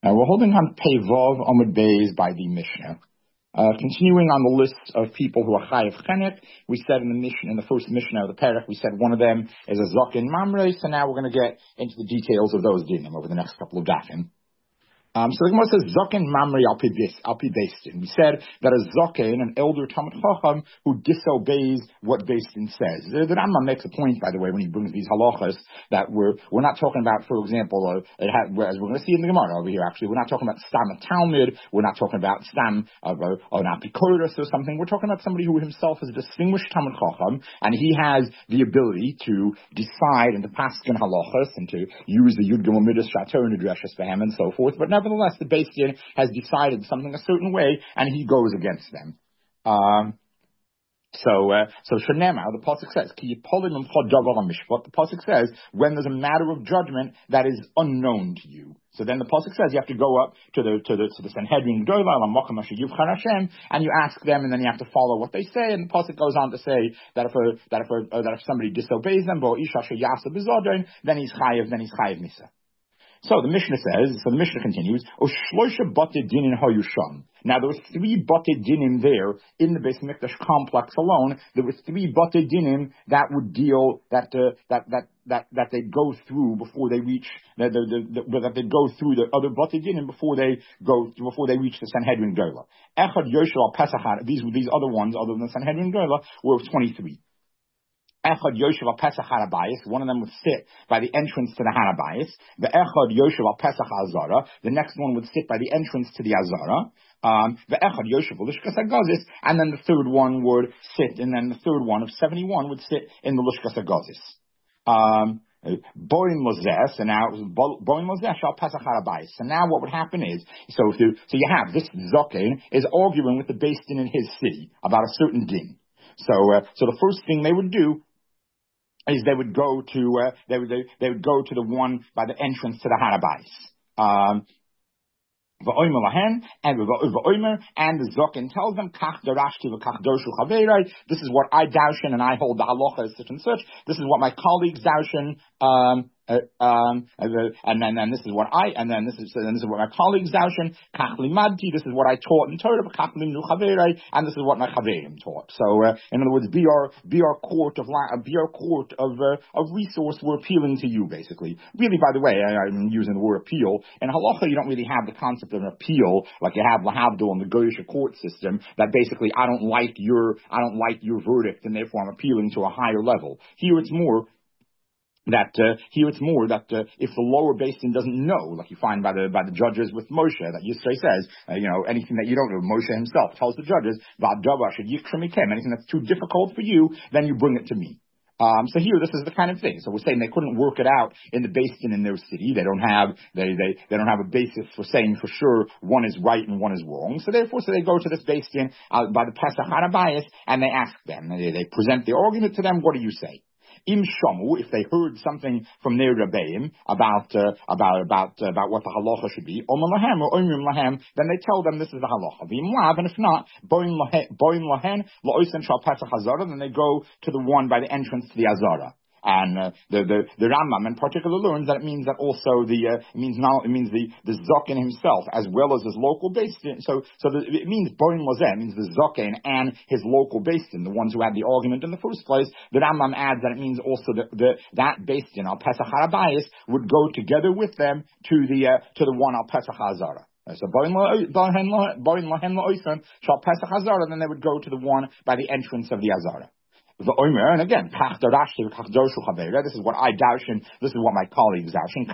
We're holding on Pei-Vav Amud Beis by the Mishnah. Continuing on the list of people who are Chayav Chenek, we said in the first Mishnah of the Perek, we said one of them is a Zaken Mamre, so now we're going to get into the details of those dinim over the next couple of dafim. So the Gemara says Zaken Mamre al pi Beistin. We said that a Zaken, an elder Talmid Chacham, who disobeys what Beistin says. The Rambam makes a point, by the way, when he brings these halachas, that we're not talking about, for example, as we're going to see in the Gemara over here, actually, we're not talking about Stam a Talmud, we're not talking about Stam of an Apikoros or something, we're talking about somebody who himself is a distinguished Talmid Chacham, and he has the ability to decide and to paskin halachas, and to use the Yud Gimel Midas Shator and Adreshes for him and so forth, but nevertheless, the Beis Din has decided something a certain way, and he goes against them. So Shanema, the pasuk says, "Ki yipolim imcha davar hamishpat." The pasuk says, when there's a matter of judgment that is unknown to you. So then the pasuk says you have to go up to the Sanhedrin Gdola Lamakam Asher Yivchar Hashem, and you ask them, and then you have to follow what they say. And the pasuk goes on to say that if somebody disobeys them, then he's chayiv misa. So the Mishnah continues, now there were 3 Batei Dinim there in the Beis Mikdash complex alone. There were 3 Batei Dinim that would deal, that they go through before they reach, that they go through the other Batei Dinim before they reach the Sanhedrin Gdola. Echad Yoshel al Pesach, these other ones, other than the Sanhedrin Gdola, were 23. Echad Yoshev al Pesach Harabayis, one of them would sit by the entrance to the Harabayis. The Echad Yoshev al Pesach Azara, the next one would sit by the entrance to the Azara. The Echad Yoshev al Lishkas HaGazis, and then the third one would sit, and then the third one of 71 would sit in the Lishkas HaGazis. Boin Mozes, and now Boin Mozes al Pesach Harabayis. So now what would happen is, so you have this Zaken is arguing with the Beis Din in his city about a certain din. So the first thing they would do is they would go to the one by the entrance to the Harabais. And the Zokin tells them, this is what I darshan, and I hold the halacha as such and such. This is what my colleagues darshan, and then this is what my colleagues darshan. This is what I taught in Torah, and this is what my chaverim taught. So, in other words, be our court of resource. We're appealing to you, basically. Really, by the way, I'm using the word appeal. In halacha, you don't really have the concept of an appeal like you have lahavdil in the Goyish court system. That basically, I don't like your verdict, and therefore I'm appealing to a higher level. Here, it's more that if the lower Beis Din doesn't know, like you find by the judges with Moshe, that Yisrael says, anything that you don't know, Moshe himself tells the judges, anything that's too difficult for you, then you bring it to me. So here, this is the kind of thing. So we're saying they couldn't work it out in the Beis Din in their city. They don't have a basis for saying for sure one is right and one is wrong. So therefore, they go to this Beis Din by the Pesach Harabayis, and they ask them. They present the argument to them. What do you say? Im Shamu, if they heard something from their Rebbeim about what the halacha should be, Omar Lahem or Omrim Lahem, then they tell them this is the halacha. V'im Lav, and if not, Boim Lahen, La'oisen Shal Pesach Hazara, then they go to the one by the entrance to the Azara. And the Rambam in particular learns that it means that also it means the Zaken himself as well as his local Beis Din. So it means Boin Lozeh, it means the Zaken and his local Beis Din, the ones who had the argument in the first place. The Rambam adds that it means also that Beis Din al Pesach Harabayis would go together with them to the one al Pesach Hazara. So Boin Lohen La'oisen shall Pesach Hazara, then they would go to the one by the entrance of the Azara. And again, this is what I darshan, this is what my colleagues darshan,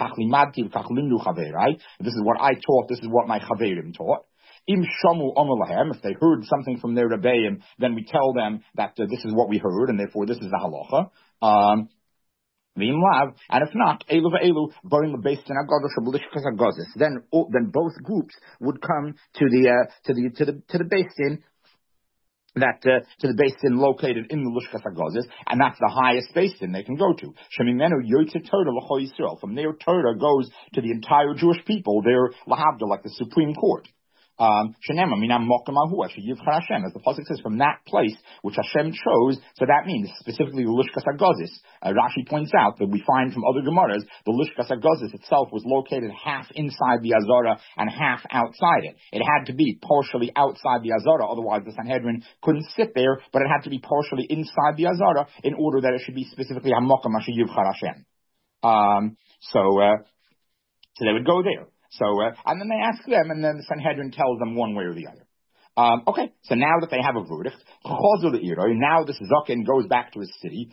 this is what I taught, this is what my chaverim taught. Im shamu omelahem, if they heard something from their rebbeim, then we tell them that this is what we heard, and therefore this is the halacha. And if not, then both groups would come to the Beis Din, to the Beis Din located in the Lishkas HaGazis, and that's the highest Beis Din they can go to. Shemimenu Yotzei Torah l'Chol Yisrael. From there, Torah goes to the entire Jewish people. They're lahavdil, like the Supreme Court. Shenema minam mokem ahu asher yivchar Hashem, as the pasuk says, from that place which Hashem chose. So that means specifically the Lishkas Hagozis. Rashi points out that we find from other Gemaras the Lishkas Hagozis itself was located half inside the Azara and half outside it. It had to be partially outside the Azara, otherwise the Sanhedrin couldn't sit there. But it had to be partially inside the Azara in order that it should be specifically hamokem asher yivchar Hashem. So they would go there. And then they ask them, and then the Sanhedrin tells them one way or the other. Okay, so now that they have a verdict, now this Zaken goes back to his city.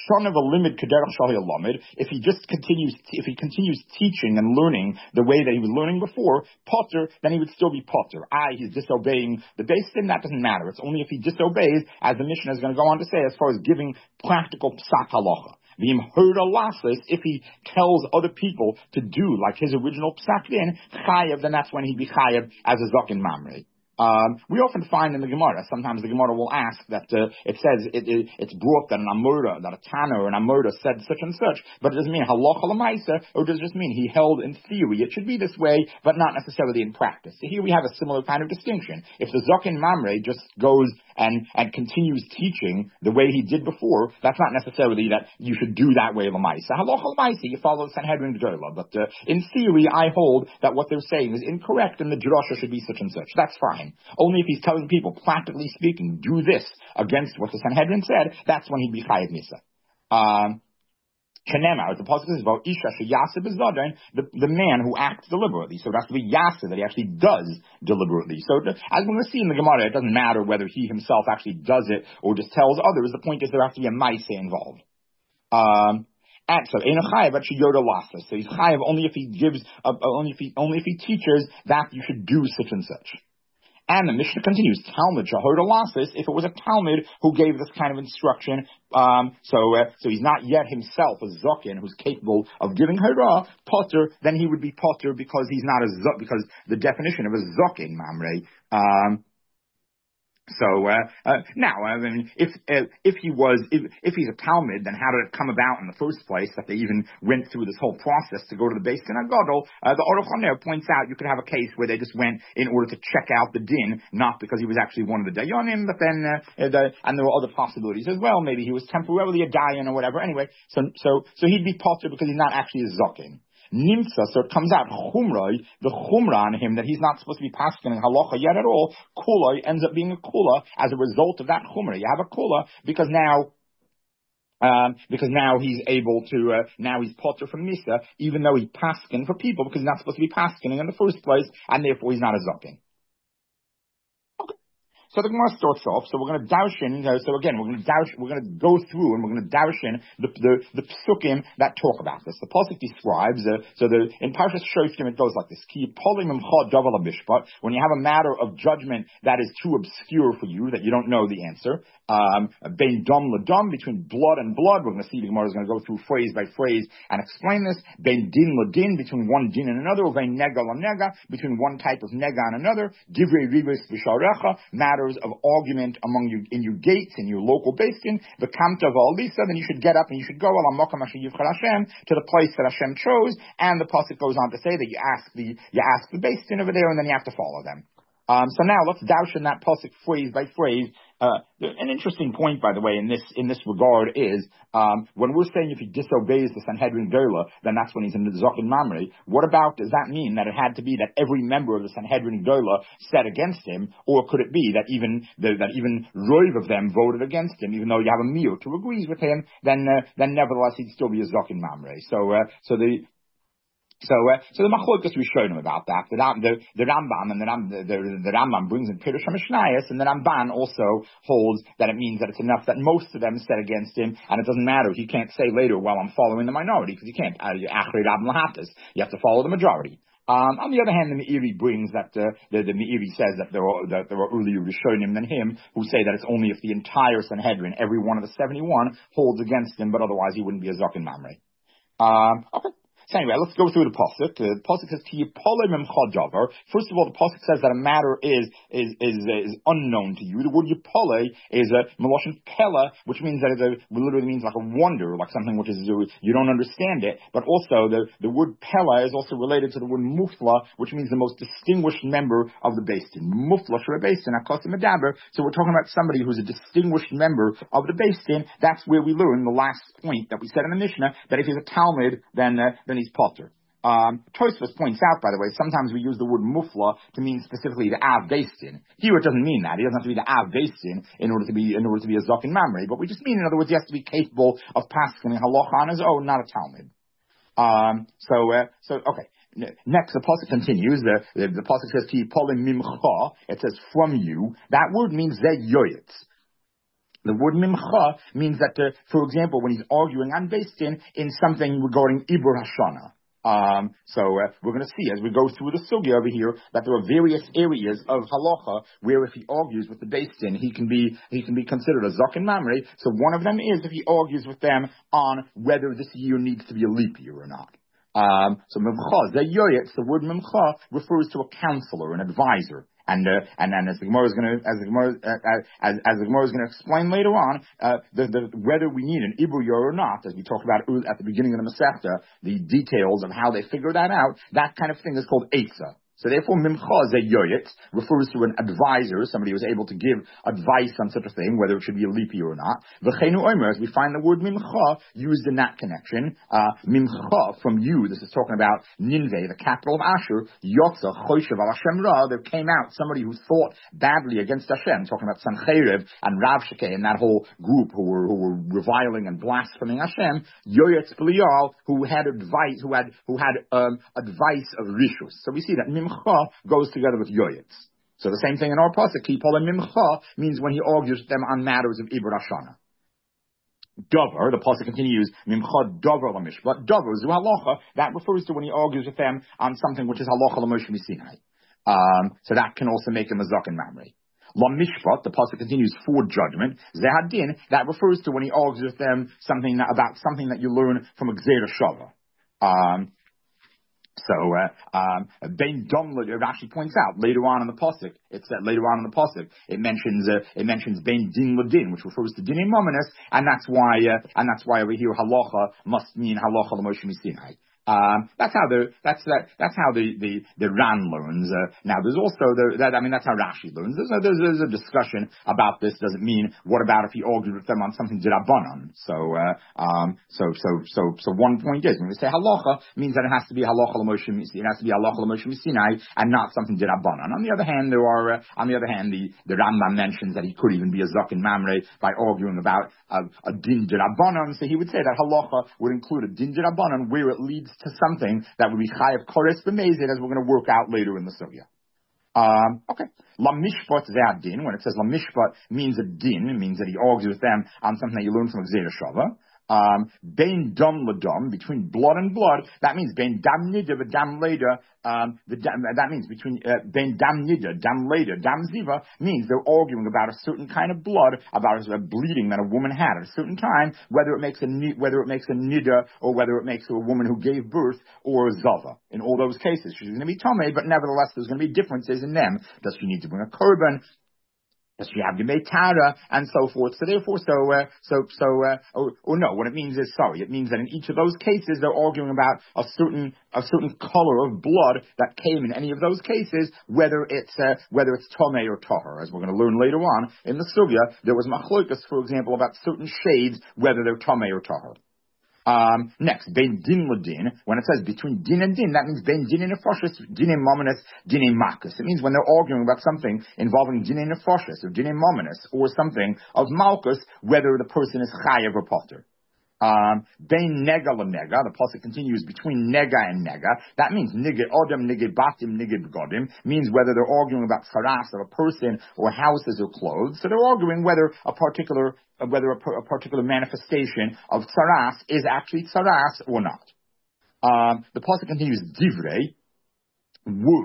If he continues teaching and learning the way that he was learning before, Potter, then he would still be Potter. He's disobeying the Beis Din, that doesn't matter. It's only if he disobeys, as the Mishnah is going to go on to say, as far as giving practical psak halacha. If he tells other people to do like his original psak din, chayev, then that's when he'd be chayev as a zaken mamre. We often find in the Gemara, sometimes the Gemara will ask that it says it's brought that an Amurda, that a Tana or an Amurda said such and such, but it doesn't mean halacha l'maisa, or does it just mean he held in theory it should be this way, but not necessarily in practice. So here we have a similar kind of distinction. If the Zaken Mamre just goes and continues teaching the way he did before, that's not necessarily that you should do that way l'maisa. Halacha l'maisa, you follow the Sanhedrin Gdola, but in theory I hold that what they're saying is incorrect and the drasha should be such and such. That's fine. Only if he's telling people, practically speaking, do this against what the Sanhedrin said, that's when he'd be chayiv misa. As the pasuk says about Isha sheyasa b'zadain, the man who acts deliberately. So it has to be yasa, that he actually does deliberately. So as we're going to see in the Gemara, it doesn't matter whether he himself actually does it or just tells others. The point is there has to be a ma'aseh involved. And so, so he's chayiv only if he gives, only if he teaches that you should do such and such. And the Mishnah continues, Talmud Shahod Alasis, if it was a Talmud who gave this kind of instruction, so he's not yet himself a Zaken who's capable of giving Hara, Potter, then he would be Potter because he's not because the definition of a Zaken, Mamre, now, I mean, if he's a Talmud, then how did it come about in the first place that they even went through this whole process to go to the Beis Din HaGadol? The Aruch HaNer points out you could have a case where they just went in order to check out the din, not because he was actually one of the Dayanim, but then, and there were other possibilities as well. Maybe he was temporarily a Dayan or whatever. Anyway, so he'd be Potter because he's not actually a Zaken. Nimsa, so it comes out the chumra on him that he's not supposed to be paskening halacha yet at all. Kula ends up being a kula as a result of that chumra. You have a kula because now he's able to now he's potter from misa, even though he paskin for people because he's not supposed to be paskening in the first place, and therefore he's not a zaken. So the Gemara starts off. So we're going to darshan. So again, we're going to go through and we're going to darshan the psukim that talk about this. The pasuk describes. In Parshas Shoftim it goes like this: Ki polim imcha davar mishpat. When you have a matter of judgment that is too obscure for you, that you don't know the answer. Bein dam ladam, between blood and blood. We're going to see the Gemara is going to go through phrase by phrase and explain this. Bein din ladin, between one din and another. Bein nega lanega, between one type of nega and another. Divrei ribos v'sharecha, matter of argument among you in your gates, in your local Beis Din, the kamta v'alisa, then you should get up and you should go al hamokem asher yivchar Hashem, to the place that Hashem chose, and the pasuk goes on to say that you ask the Beis Din over there, and then you have to follow them. So now let's darshan that pasuk phrase by phrase. An interesting point, by the way, in this regard is when we're saying if he disobeys the Sanhedrin Gdola, then that's when he's in the Zaken Mamre. What about, does that mean that it had to be that every member of the Sanhedrin Gdola said against him, or could it be that even Roiv of them voted against him, even though you have a miut who agrees with him, then nevertheless he'd still be a Zaken Mamre. So the Machlokas Rishonim about that. The Rambam and the Rambam brings in Pirush HaMishnayos, and the Ramban also holds that it means that it's enough that most of them said against him, and it doesn't matter. He can't say later, well, I'm following the minority, because you can't. You have to follow the majority. On the other hand, the Meiri brings that the Meiri says that there are earlier Rishonim than him who say that it's only if the entire Sanhedrin, every one of the 71, holds against him, but otherwise he wouldn't be a Zaken Mamre. Okay. So anyway, let's go through the pasuk. The pasuk says, "Ki yipolei mimcha davar." First of all, the pasuk says that a matter is unknown to you. The word yipolei is a meloshin pella, which means that it literally means like a wonder, like something which is you don't understand it. But also the word pella is also related to the word mufla, which means the most distinguished member of the Beis Din. Mufla shel Beis Din akosim medaber. So we're talking about somebody who's a distinguished member of the Beis Din. That's where we learn the last point that we said in the Mishnah, that if he's a Talmud, then he's potter. Tosfos points out, by the way, sometimes we use the word mufla to mean specifically the Av Beis Din. Here it doesn't mean that. He doesn't have to be the Av Beis Din in order to be a Zaken Mamre. But we just mean, in other words, he has to be capable of paskening halacha on his own, not a Talmud. Okay. Next, the pasuk continues. The pasuk says, "Ki yipolim mimcha." It says, "from you." That word means zeh yoyetz. The word mimcha means that, for example, when he's arguing on Beis Din in something regarding Ibur Hashana. We're going to see as we go through the sugya over here that there are various areas of halacha where if he argues with the Beis Din, he can be considered a zaken mamre. So one of them is if he argues with them on whether this year needs to be a leap year or not. So mimcha, the word mimcha refers to a counselor, an advisor. And as the Gemara is going to explain later on, whether we need an Ibur or not, as we talked about at the beginning of the Masechta, the details of how they figure that out, that kind of thing is called Eitzah. So therefore, mimcha zeyoyet refers to an advisor, somebody who is able to give advice on such a thing, whether it should be a leap year or not. V'cheinu omer, as we find the word mimcha used in that connection. Mimcha, from you, this is talking about Nineveh, the capital of Asher. Yotza choyshev al Hashem ra, there came out somebody who thought badly against Hashem, talking about Sancheriv and Rav Shekeh and that whole group who were reviling and blaspheming Hashem. Yoyetz Belial, who had advice of rishus. So we see that mimcha goes together with yoyetz. So the same thing in our pasuk, ki yipolei mimcha, means when he argues with them on matters of Ibur Hashana. Dover, the pasuk continues, mimcha dover lamishpat. Dover zu halacha, that refers to when he argues with them on something which is halacha l'Moshe Sinai. So that can also make him a zaken mamre. La mishpat, the pasuk continues, for judgment. Zehadin, that refers to when he argues with them about something that you learn from a gzeira shava. Bein dom, Rashi points out later on in the pasuk. It mentions bein din ladin, which refers to din mominus, and that's why over here halacha must mean halacha l'Moshe Sinai. That's how the Ran learns. Now there's also that's how Rashi learns. There's a discussion about this. Does it mean what about if he argued with them on something d'Rabbanan? So one point is when we say halacha means that it has to be halacha l'Moshe Sinai and not something d'Rabbanan. On the other hand, the Rambam mentions that he could even be a zaken mamre by arguing about a din d'Rabbanan. So he would say that halacha would include a din d'Rabbanan where it leads to something that would be chayav kores b'mezid, as we're going to work out later in the sugya. Okay. La mishpat ve'adin, when it says la mishpat means a din, it means that he argues with them on something that you learn from Gzeira Shava. Bein dam ladam, between blood and blood, that means bein dam nida v'dam leda, that means between bein dam nida, dam leda, dam ziva, means they're arguing about a certain kind of blood, about a bleeding that a woman had at a certain time, whether it makes a nida or whether it makes a woman who gave birth or a zava. In all those cases, she's going to be tamei, but nevertheless there's going to be differences in them. Does she need to bring a korban? Does she have Yemei Tara and so forth? So therefore, what it means is, it means that in each of those cases, they're arguing about a certain color of blood that came in any of those cases, whether it's Tomei or Tahor. As we're going to learn later on in the Sugya, there was machlokas, for example, about certain shades, whether they're Tomei or Tahor. Next, bein din ladin. When it says between din and din, that means bein din nefashis, din mominus, din malchus. It means when they're arguing about something involving din nefashis or din mominus or something of malchus, whether the person is chayav or potter. Bein nega lenega, the pasuk continues between nega and nega. That means niged odem, niged batim, niged godim, means whether they're arguing about saras of a person or houses or clothes. So they're arguing whether a particular manifestation of saras is actually saras or not. The pasuk continues divrei, words.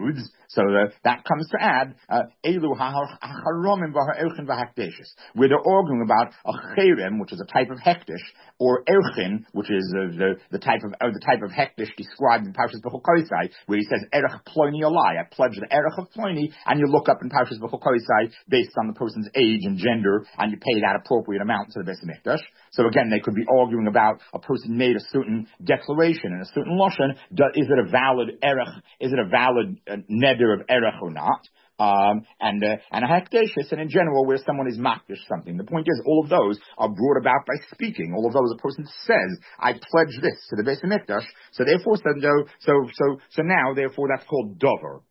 So that comes to add Elu ha'haromim v'ha'erchin v'hakdeshis, where they're arguing about a cherem, which is a type of hektish, or erchin, which is the type of hektish described in Parshas B'chukoisai, where he says erech ploni alai, I pledge the erech of ploni, and you look up in Parshas B'chukoisai based on the person's age and gender, and you pay that appropriate amount to the Beis Hamikdash. So again, they could be arguing about a person made a certain declaration in a certain lashon. Is it a valid erech? Is it a valid neder of erech or not? And a hekdeshis, and in general, where someone is makdish something. The point is, all of those are brought about by speaking. All of those, a person says, "I pledge this to the Beis Hamikdash." So therefore, so now, therefore, that's called dover.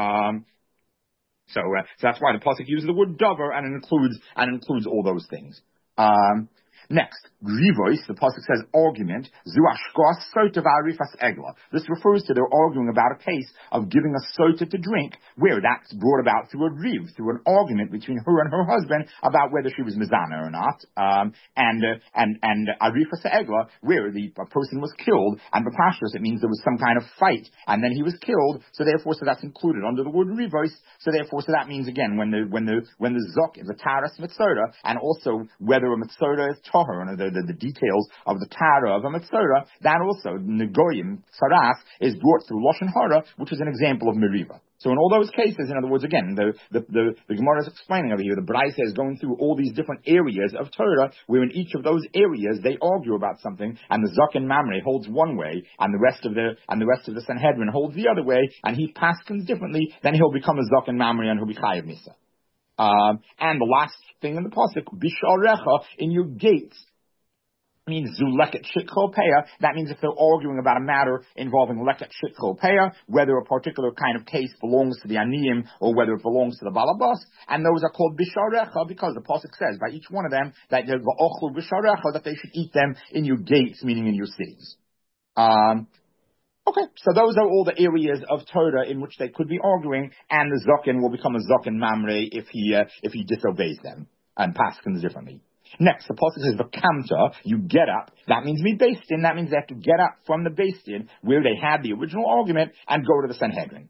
So that's why the pasuk uses the word dover, and it includes all those things. Next, Rivois, the pasuk says argument, zu ashkos sota v'arifas egla. This refers to their arguing about a case of giving a sota to drink, where that's brought about through a riv, through an argument between her and her husband about whether she was mizana or not. And arifas egla, where a person was killed, and b'pashtos, it means there was some kind of fight, and then he was killed. So that's included under the word Rivois. So that means again when the zok is a taras mitzora, and also whether a mitzora is tahor, and the details of the tara of a mitzora, that also negoyim saras is brought through lashon hara, which is an example of meriva. So in all those cases, in other words, again, the Gemara is explaining over here, the Braisa is going through all these different areas of Torah, where in each of those areas they argue about something, and the Zok and Mamre holds one way, and the rest of the Sanhedrin holds the other way, and he paskins differently, then he'll become a Zok and Mamre, and he'll be Chayav Misa. And the last thing in the pasuk, bisharecha, in your gates, means zuleket shitchol peah. That means if they're arguing about a matter involving leket shitchol peah, whether a particular kind of case belongs to the aniyim or whether it belongs to the balabas, and those are called bisharecha because the pasuk says by each one of them that they're va'ochlu bisharecha, that they should eat them in your gates, meaning in your cities. Okay, so those are all the areas of Torah in which they could be arguing, and the Zokin will become a Zokin Mamre if he disobeys them and paskins differently. Next, the pasuk says v'kamta, you get up. That means me based in. That means they have to get up from the based in where they had the original argument and go to the Sanhedrin.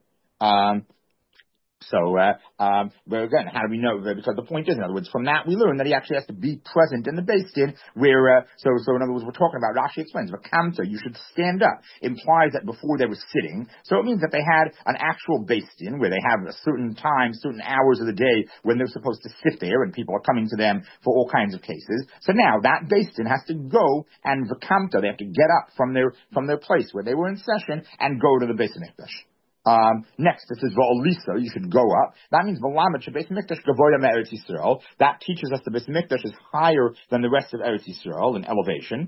But again, how do we know? Because the point is, in other words, from that we learn that he actually has to be present in the Beis Din, where, so in other words, we're talking about, Rashi explains, v'kamta, you should stand up, implies that before they were sitting, so it means that they had an actual Beis Din, where they have a certain time, certain hours of the day when they're supposed to sit there, and people are coming to them for all kinds of cases. So now, that Beis Din has to go, and v'kamta, they have to get up from their place where they were in session, and go to the Beis Hamikdash. Next, it says va'olisa, you should go up. That means v'lamet shebeis Hamikdash gavoya me'eretz Yisrael. That teaches us the Beis Hamikdash is higher than the rest of Eretz Yisrael in elevation.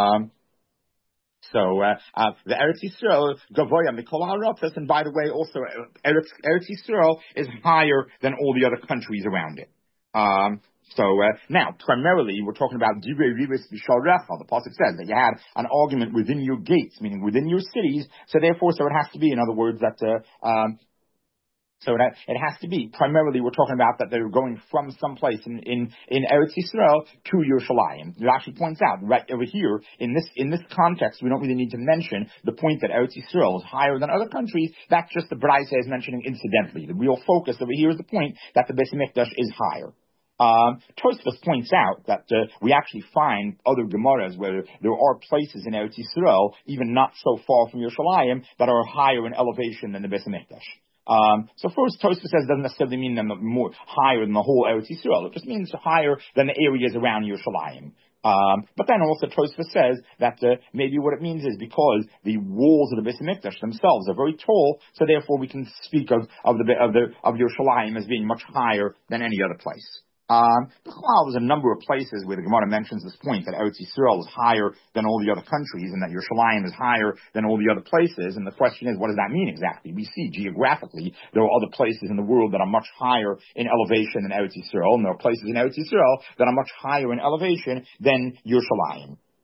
The Eretz Yisrael gavoya mikol ha'arafos, and by the way, also Eretz Yisrael is higher than all the other countries around it. Now, primarily, we're talking about divrei rivus b'sharecha. The pasuk says that you had an argument within your gates, meaning within your cities. So therefore, it has to be, in other words, that it has to be primarily. We're talking about that they're going from someplace in Eretz Yisrael to Yerushalayim. It actually points out right over here in this context, we don't really need to mention the point that Eretz Yisrael is higher than other countries. That's just the Braisa is mentioning incidentally. The real focus over here is the point that the Beis Hamikdash is higher. Tosfos points out that we actually find other Gemaras where there are places in Eretz Yisrael, even not so far from Yerushalayim, that are higher in elevation than the Beis Hamikdash. So first, Tosfos says doesn't necessarily mean them more higher than the whole Eretz Yisrael. It just means higher than the areas around Yerushalayim. But then also Tosfos says that maybe what it means is because the walls of the Beis Hamikdash themselves are very tall, so therefore we can speak of Yerushalayim as being much higher than any other place. There's a number of places where the Gemara mentions this point that Eretz Yisrael is higher than all the other countries and that Yerushalayim is higher than all the other places. And the question is, what does that mean exactly? We see geographically there are other places in the world that are much higher in elevation than Eretz Yisrael, and there are places in Eretz Yisrael that are much higher in elevation than Yerushalayim.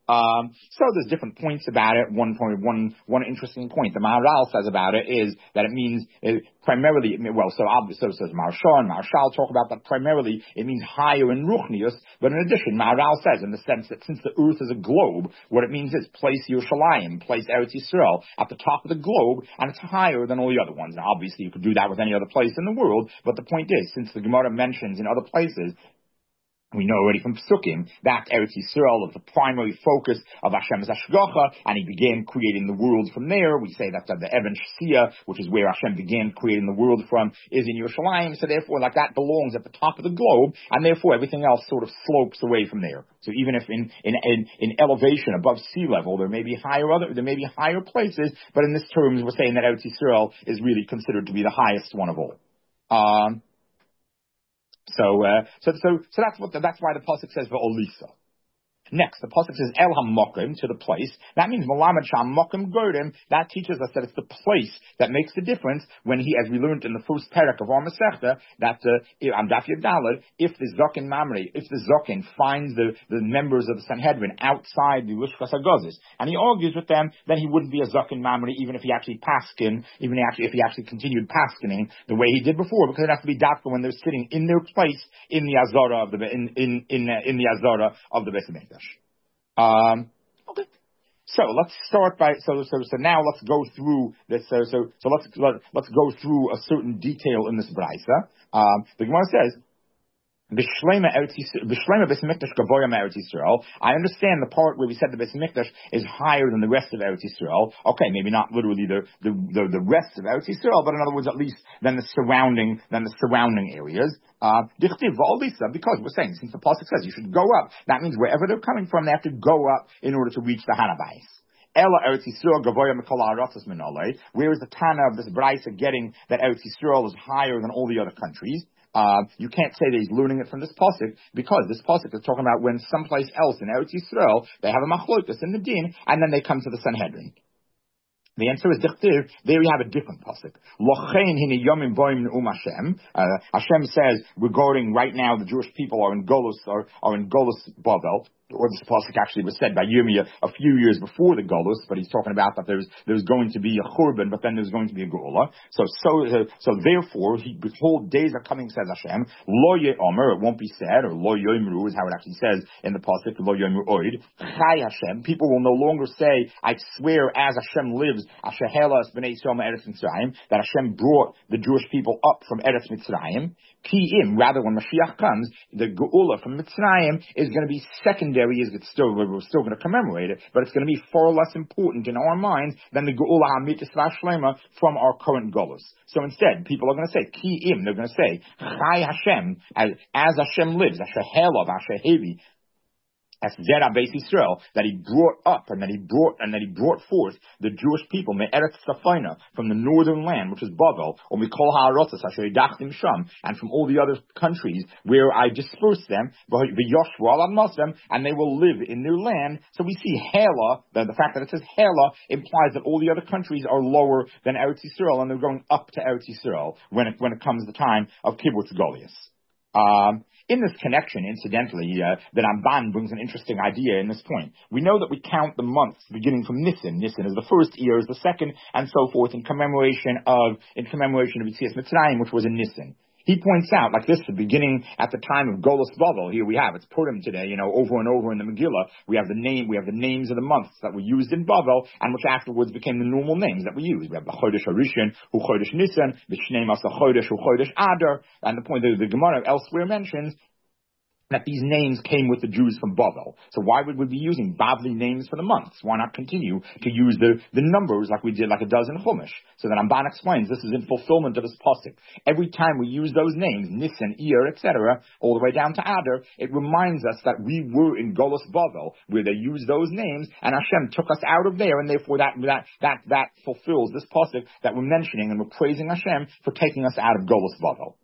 So there's different points about it. One interesting point the Maharal says about it is that it means primarily, so says Maharsha and Maharshal talk about that primarily it means higher in Ruchnius, but in addition, Maharal says in the sense that since the earth is a globe, what it means is place Yerushalayim, place Eretz Yisrael at the top of the globe, and it's higher than all the other ones. Now obviously you could do that with any other place in the world, but the point is, since the Gemara mentions in other places, we know already from Psukim that Eretz Yisrael is the primary focus of Hashem's Hashgacha, and He began creating the world from there. We say that the Even Shia, which is where Hashem began creating the world from, is in Yerushalayim. So therefore, like that belongs at the top of the globe, and therefore everything else sort of slopes away from there. So even if in elevation above sea level, there may be higher places, but in this terms, we're saying that Eretz Yisrael is really considered to be the highest one of all. So that's why the pasuk says v'olisa. Next, the pasuk says El HaMokim, to the place. That means Malamed Sham Mokim Godim. That teaches us that it's the place that makes the difference when as we learned in the first parak of our Masechta, that on Daf Yud Daled, if the Zokin finds the members of the Sanhedrin outside the Lishkas HaGozis, and he argues with them, then he wouldn't be a Zokin Mamre even if he actually if he actually continued paskening the way he did before, because it has to be dafka when they're sitting in their place in the Azara of the the Azara of the Beis Hamikdash. Okay. So let's start by so now let's go through this. So let's go through a certain detail in this braysa. The Gemara says, B'shleima Beis Hamikdash gavoya me'Eretz Yisrael. I understand the part where we said the Beis Hamikdash is higher than the rest of Eretz Yisrael. Okay, maybe not literally the rest of Eretz Yisrael, but in other words, at least than the surrounding areas. Because we're saying, since the pasuk says you should go up, that means wherever they're coming from, they have to go up in order to reach the Hanabais. Where is the Tana of this Braisa getting that Eretz Yisrael is higher than all the other countries? You can't say that he's learning it from this pasuk, because this pasuk is talking about when someplace else in Eretz Yisrael they have a machlokas in the din, and then they come to the Sanhedrin. The answer is Dichtiv. There we have a different pasuk. Hashem says regarding right now the Jewish people are in Golus Bavel. Or this pasuk actually was said by Yirmiyah a few years before the Golus, but he's talking about that there's going to be a Churban, but then there's going to be a Geula. So therefore, behold, days are coming, says Hashem. Lo Ye'omer, it won't be said, or Lo Yoimru is how it actually says in the pasuk. Lo Yoimru Oid. Chai Hashem. People will no longer say, I swear as Hashem lives, Asher Helas B'nei Yisrael Eretz Mitzrayim, that Hashem brought the Jewish people up from Eretz Mitzrayim. Ki'im, rather when Mashiach comes, the Geula from Mitzrayim is going to be secondary. We're still going to commemorate it, but it's going to be far less important in our minds than the Geula HaMitis V'Shlema from our current Golus. So instead, people are going to say Ki'im. They're going to say Chai Hashem, as Hashem lives, Asher Helav, Asher Hevi. As Zera Beis Yisrael, that he brought up and that he brought forth the Jewish people Me'eretz Safina, from the northern land, which is Bavel, or Mikol Ha'arotzas Asher Yidachtim Sham, and from all the other countries where I dispersed them, v'yoshvu al admasem, and they will live in their land. So we see Hela, the fact that it says Hela implies that all the other countries are lower than Eretz Yisrael, and they're going up to Eretz Yisrael when it comes the time of Kibbutz Goliath. In this connection, incidentally, the Ramban brings an interesting idea in this point. We know that we count the months beginning from Nisan. Nisan is the first, Iyar is the second, and so forth, in commemoration of Yetzias Mitzrayim, which was in Nisan. He points out, like this, the beginning at the time of Golus Bavel. Here we have, it's Purim today, over and over in the Megillah. We have the names of the months that were used in Bavel, and which afterwards became the normal names that we use. We have the Chodesh Harishon, Hu Chodesh Nisan, the Shnei Masa Chodesh, Hu Chodesh Adar, and the point that the Gemara elsewhere mentions that these names came with the Jews from Bavel. So why would we be using Bavli names for the months? Why not continue to use the numbers like it does in Chumash? So that Ramban explains this is in fulfillment of his pasuk. Every time we use those names, Nisan, Iyar, etc., all the way down to Adar, it reminds us that we were in Golus Bavel, where they used those names, and Hashem took us out of there, and therefore that fulfills this pasuk that we're mentioning, and we're praising Hashem for taking us out of Golus Bavel.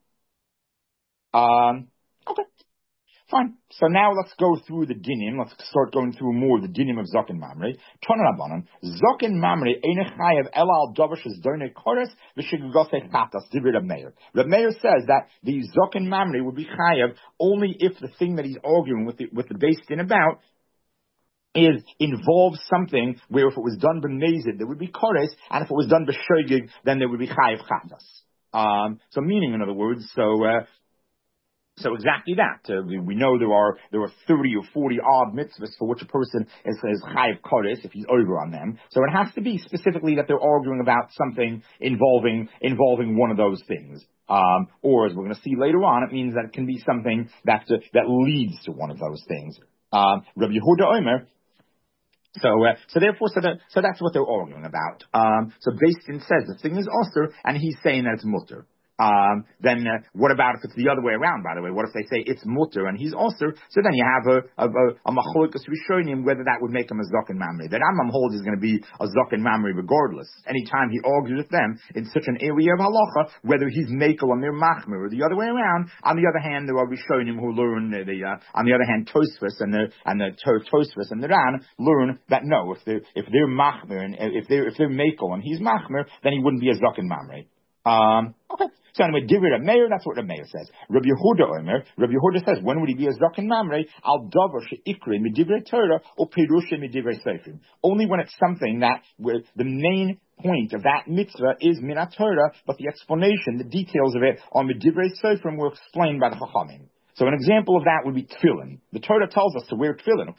Okay. Fine. So now let's go through the dinim. Let's start going through more of the dinim of Zokin Mamre. Tonan Rabbanan. Zokin Mamre einech chayav elal dovish is doinei kores v'shigugosei chatas. Divir Reb Meir. Reb Meir says that the Zokin Mamre would be chayav only if the thing that he's arguing with the Beis Din about involves something where if it was done b'mezid, there would be kores, and if it was done b'shogig, then there would be chayiv chatas. So meaning, in other words, so exactly that. We know there are 30 or 40 odd mitzvahs for which a person is chayiv kores if he's over on them. So it has to be specifically that they're arguing about something involving one of those things. Or as we're going to see later on, it means that it can be something that leads to one of those things. Rabbi Yehuda Omer. So that's what they're arguing about. So Beis Din says the thing is osur, and he's saying that it's mutter. Then what about if it's the other way around, by the way? What if they say it's mutter and he's osur? So then you have a machlokas rishonim whether that would make him a zaken mamre. The Rambam holds is going to be a zaken mamre regardless. Anytime he argues with them in such an area of halacha, whether he's mekel or mir machmer or the other way around. On the other hand, there are rishonim who learn on the other hand Tosfos and the Tosfos and the Ran learn that no, if they're machmer and if they're mekel and he's machmer, then he wouldn't be a zaken mamre. Okay. So anyway, Divrei Meir, that's what the Meir says. Rabbi Yehuda Omer, Rabbi Yehuda says, when would he be a zaken mamre? Al davar sheikre midivrei Torah or perusha midivrei seifrim. Only when it's something that where the main point of that mitzvah is minat Torah, but the explanation, the details of it on midivrei seifrim were explained by the Chachamim. So an example of that would be tefillin. The Torah tells us to wear tefillin,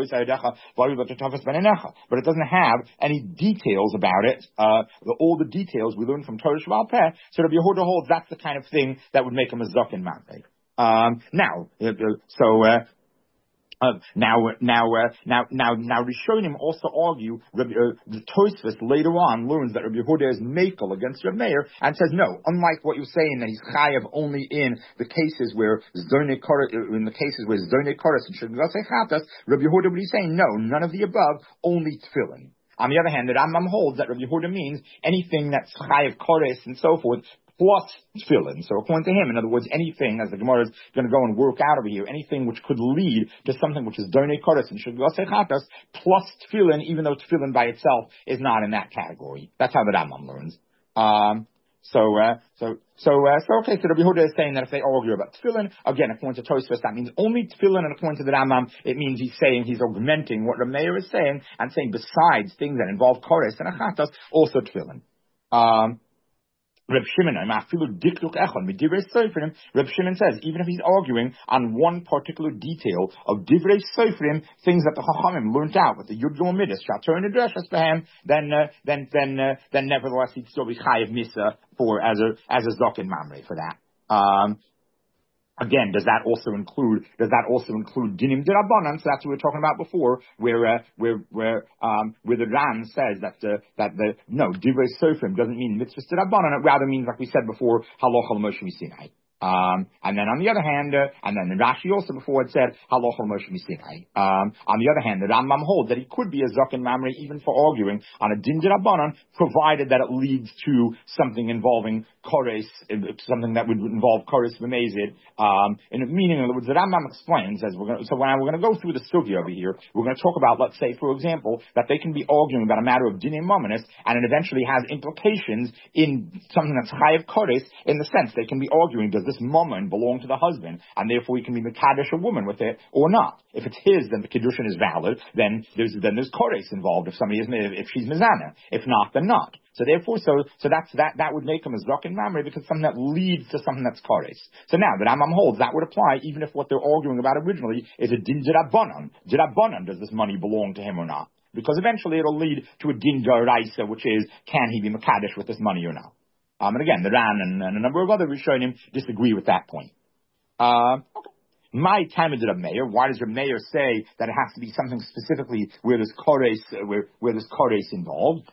but it doesn't have any details about it. All the details we learn from Torah Sheba'al Peh. So Rabbi Yehuda holds that's the kind of thing that would make him a zaken mamre. Now, Rishonim also argue. The Tosfos later on learns that Rabbi Yehuda is mekel against Rabbi Meir and says no. Unlike what you're saying that he's chayav only in the cases where zonei koros and sheglasei chatas, Rabbi Yehuda would be saying no, none of the above, only tefillin. On the other hand, the Rambam holds that Rabbi Yehuda means anything that's chayav kores and so forth, plus tefillin. So according to him, in other words, anything, as the Gemara is going to go and work out over here, anything which could lead to something which is donei kodesh and sheglasei chatas, plus tefillin, even though tefillin by itself is not in that category. That's how the Rambam learns. So Rabbi Yehuda is saying that if they argue about tefillin, again, according to Tosfos, that means only tefillin, and according to the Rambam, it means he's augmenting what Rabbi Meir is saying, and saying besides things that involve kodesh and achatas, also tefillin. Reb Shimon says, even if he's arguing on one particular detail of divrei sofrim, things that the Chachamim learnt out with the Yud Gimel Midas, Shator and Dreshas Behem, then nevertheless he'd still be chayiv misa as a zaken mamre for that. Again, does that also include dinim derabanan? So that's what we were talking about before, where the Ran says that divrei sofrim doesn't mean mitzvahs derabanan. It rather means, like we said before, halacha l'Moshe Sinai. And then on the other hand, and then the Rashi also before had said halacha Moshe Sinai. On the other hand, the Rambam holds that he could be a zaken mamre even for arguing on a din d'Rabbanan, provided that it leads to something involving kores, something that would involve kores v'mezid. In meaning, in other words, the Rambam explains as we're going to go through the sugya over here. We're going to talk about, let's say, for example, that they can be arguing about a matter of dinei mominus, and it eventually has implications in something that's chayav kores, in the sense they can be arguing, does this mammon belong to the husband, and therefore we can be mekadesh a woman with it or not? If it's his, then the kiddushin is valid. Then there's kores involved. If she's mizana, if not, then not. So therefore, so that would make him a zaken mamre because something that leads to something that's kores. So now the Rambam holds that would apply even if what they're arguing about originally is a din d'Rabbanan. D'Rabbanan, does this money belong to him or not? Because eventually it'll lead to a din d'Oraisa, which is, can he be mekadesh with this money or not? And again, the Ran and a number of other Rishonim disagree with that point. Okay. My time is Reb Meir. Why does Reb Meir say that it has to be something specifically where there's kores, where there's kores involved?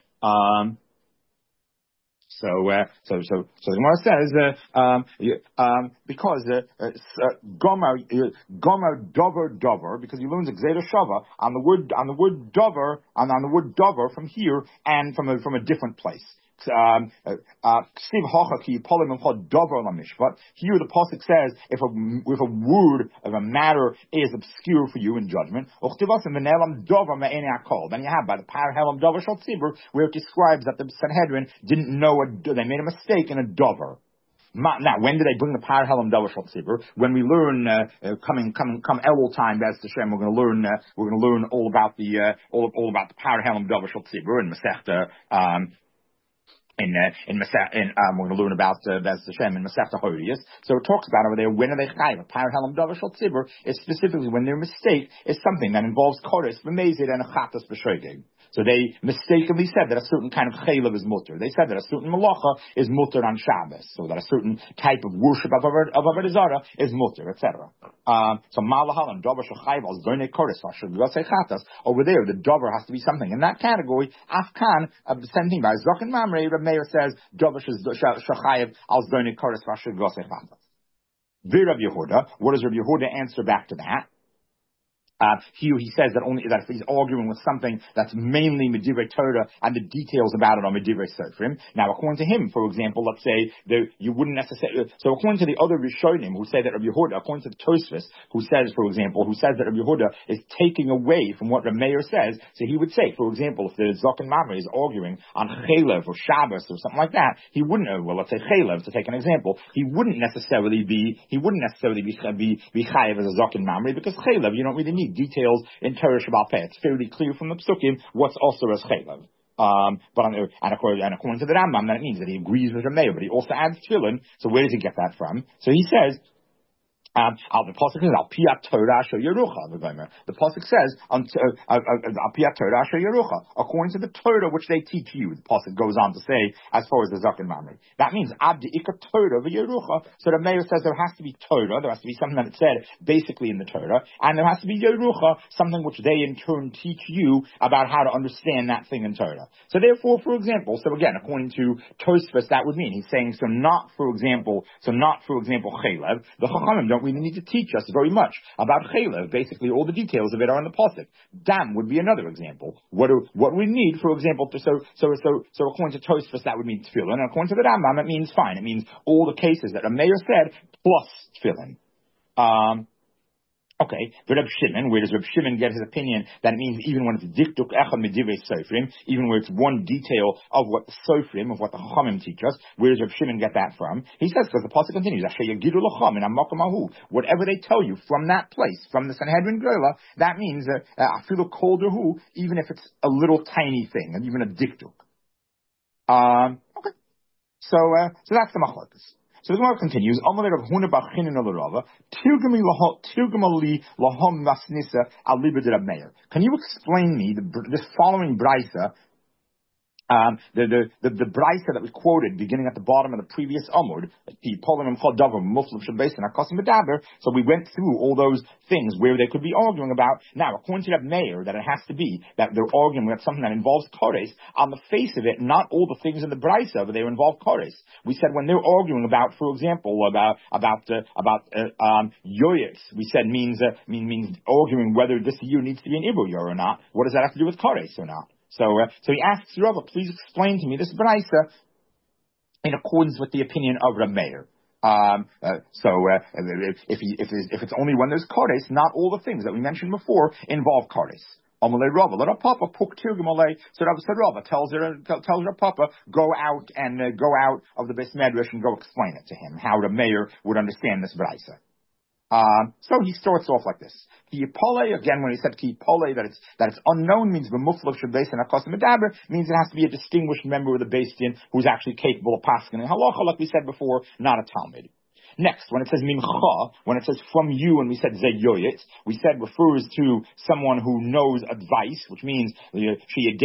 So the Gemara says because gomer dover, because he learns Gzeda Shava on the word dover from here and from a different place. Here the pasuk says if a word of a matter is obscure for you in judgment, then you have by the Parhelam Dover Shal Tzibur, where it describes that the Sanhedrin didn't know they made a mistake in a dover. Now, when do they bring the Par Helam Davar Shal Tzibur? When we learn come Elul time, Bez Hashem, we're going to learn all about the Par Helam Davar Shal Tzibur in Masechta. We're going to learn about Bez Hashem in Masechta Horius. So it talks about over there, when are they chayiv? Par Helam Davar Shal Tzibur is specifically when their mistake is something that involves kodesh, v'mezid, and a chatas b'shogeg. So they mistakenly said that a certain kind of chaylev is mutter. They said that a certain malacha is mutter on Shabbos, so that a certain type of worship of Avodah Zarah is mutter, etc. So malahalan davar shechayv al zonei kodesh v'shogeg chatas. Over there, the davar has to be something in that category. Afkan, the same thing by Zaken Mamre. Meir says davar shechayv al zonei kodesh v'shogeg chatas. V'Rav Yehuda, what does Rav Yehuda answer back to that? Here he says that if he's arguing with something that's mainly Medivrei Torah and the details about it are Medivrei Sofrim. Now, according to him, for example, let's say you wouldn't necessarily. So, according to the other Rishonim who say that Rabbi Yehuda, according to the Tosfos, who says that Rabbi Yehuda is taking away from what Rabbi Meir says, so he would say, for example, if the Zaken Mamre is arguing on Chaylev or Shabbos or something like that, he wouldn't. Well, let's say Chaylev to take an example, he wouldn't necessarily be chayev as a Zaken Mamre because Chaylev you don't really need details in Torah Shabbat Peh. It's fairly clear from the Psukim what's also as Chaylev. According to the Rambam, that means that he agrees with Rameir, but he also adds Tefillin. So where does he get that from? So he says, the pasuk says al piyat Torah asher yerucha. The pasuk says al piyat Torah asher yerucha, according to the Torah which they teach you. The pasuk goes on to say as far as the Zaken Mamre. That means ab deika Torah v'yerucha. So the Meir says there has to be Torah, there has to be something that it said basically in the Torah, and there has to be yerucha, something which they in turn teach you about how to understand that thing in Torah. So therefore, for example, according to Tosfos, that would mean he's saying not for example Chaylev. The Chachamim don't really need to teach us very much about Chaylev. Basically, all the details of it are in the pasuk. Dam would be another example. What we need, for example, so according to Tosfos, that would mean tefillin, and according to the Rambam, it means fine. It means all the cases that a mayor said plus tefillin. Okay, but Reb Shimon, where does Reb Shimon get his opinion that it means even when it's diktuk echad medivrei sofrim, even where it's one detail of what the sofrim, of what the chachamim teach us, where does Reb Shimon get that from? He says, because the pasuk continues, asher yagidu lachem in hamakom hahu, whatever they tell you from that place, from the Sanhedrin Gola, that means afilu kol derhu, even if it's a little tiny thing, and even a diktuk. Okay, so that's the machlokes. So the Gemara continues. Can you explain me this following brisa? The brisa that we quoted beginning at the bottom of the previous Amud, so we went through all those things where they could be arguing about. Now, according to that mayor, that it has to be that they're arguing about something that involves Kores. On the face of it, not all the things in the brisa, but they involve Kores. We said when they're arguing about, for example, about yoyes, we said means arguing whether this year needs to be an Ibu year or not. What does that have to do with Kores or not? So he asks Rava, please explain to me this brisa in accordance with the opinion of Reb Meir. If it's only when there's Kodes, not all the things that we mentioned before involve Kodes. Amalei Rava, let Papa puk tirgumalei. So Rava tells her Papa, go out of the Beis Medrash and go explain it to him how Reb Meir would understand this brisa. So he starts off like this. Kiyipole, again, when he said Kiyipole, that it's unknown, means B'muflav Shabbeis and Akos Medaber, means it has to be a distinguished member of the Beis Din who's actually capable of paskin and halacha, like we said before, not a Talmud. Next, when it says Mincha, when it says from you, and we said Zeyoyet, we said refers to someone who knows advice, which means he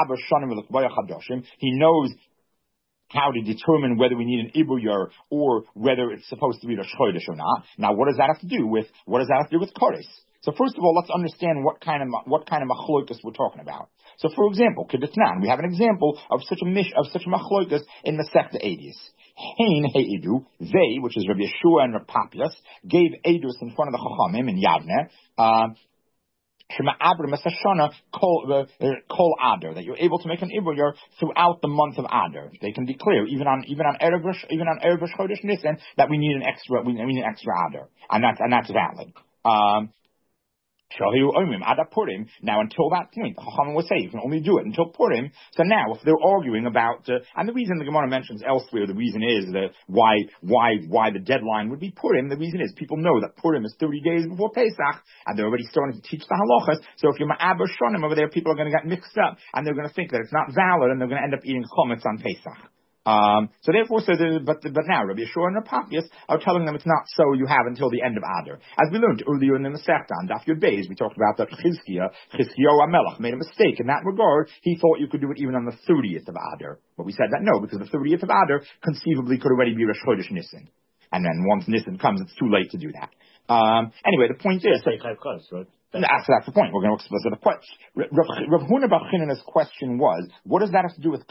knows how to determine whether we need an Ibuyar or whether it's supposed to be the Chodesh or not. Now, what does that have to do with Kodesh? So first of all, let's understand what kind of machlokas we're talking about. So, for example, Kedetnan, we have an example of such a machlokas in Masechta Eidos. Hein Heidu, they, which is Rabbi Yeshua and Rabbi Papias, gave Eidus in front of the Chachamim in Yavne. Shema Abra Mesashana Kol Adar, that you're able to make an Ibuyar throughout the month of Adar. They can declare even on Erev Rosh Chodesh Nisan that we need an extra Adar, and that's valid. Shahiu Omim Ada Purim. Now, until that point, the Chachamim will say you can only do it until Purim. So now, if they're arguing about, and the reason the Gemara mentions elsewhere, the reason is that why the deadline would be Purim. The reason is people know that Purim is 30 days before Pesach, and they're already starting to teach the halachas. So if you're Ma'aber Shonim over there, people are going to get mixed up, and they're going to think that it's not valid, and they're going to end up eating chametz on Pesach. So therefore, but now Rabbi Yeshua and Rapapius are telling them it's not so. You have until the end of Adar, as we learned earlier in the Masechta on Daf Yud Beis. We talked about that Chizkiyahu HaMelech made a mistake in that regard. He thought you could do it even on the 30th of Adar, but we said that no, because the 30th of Adar conceivably could already be Rosh Chodesh Nisan, and then once Nisan comes, it's too late to do that. Anyway, the point is, right? That's the point. We're going to explicit the question. Rav Huna bar Chinana's question was, what does that have to do with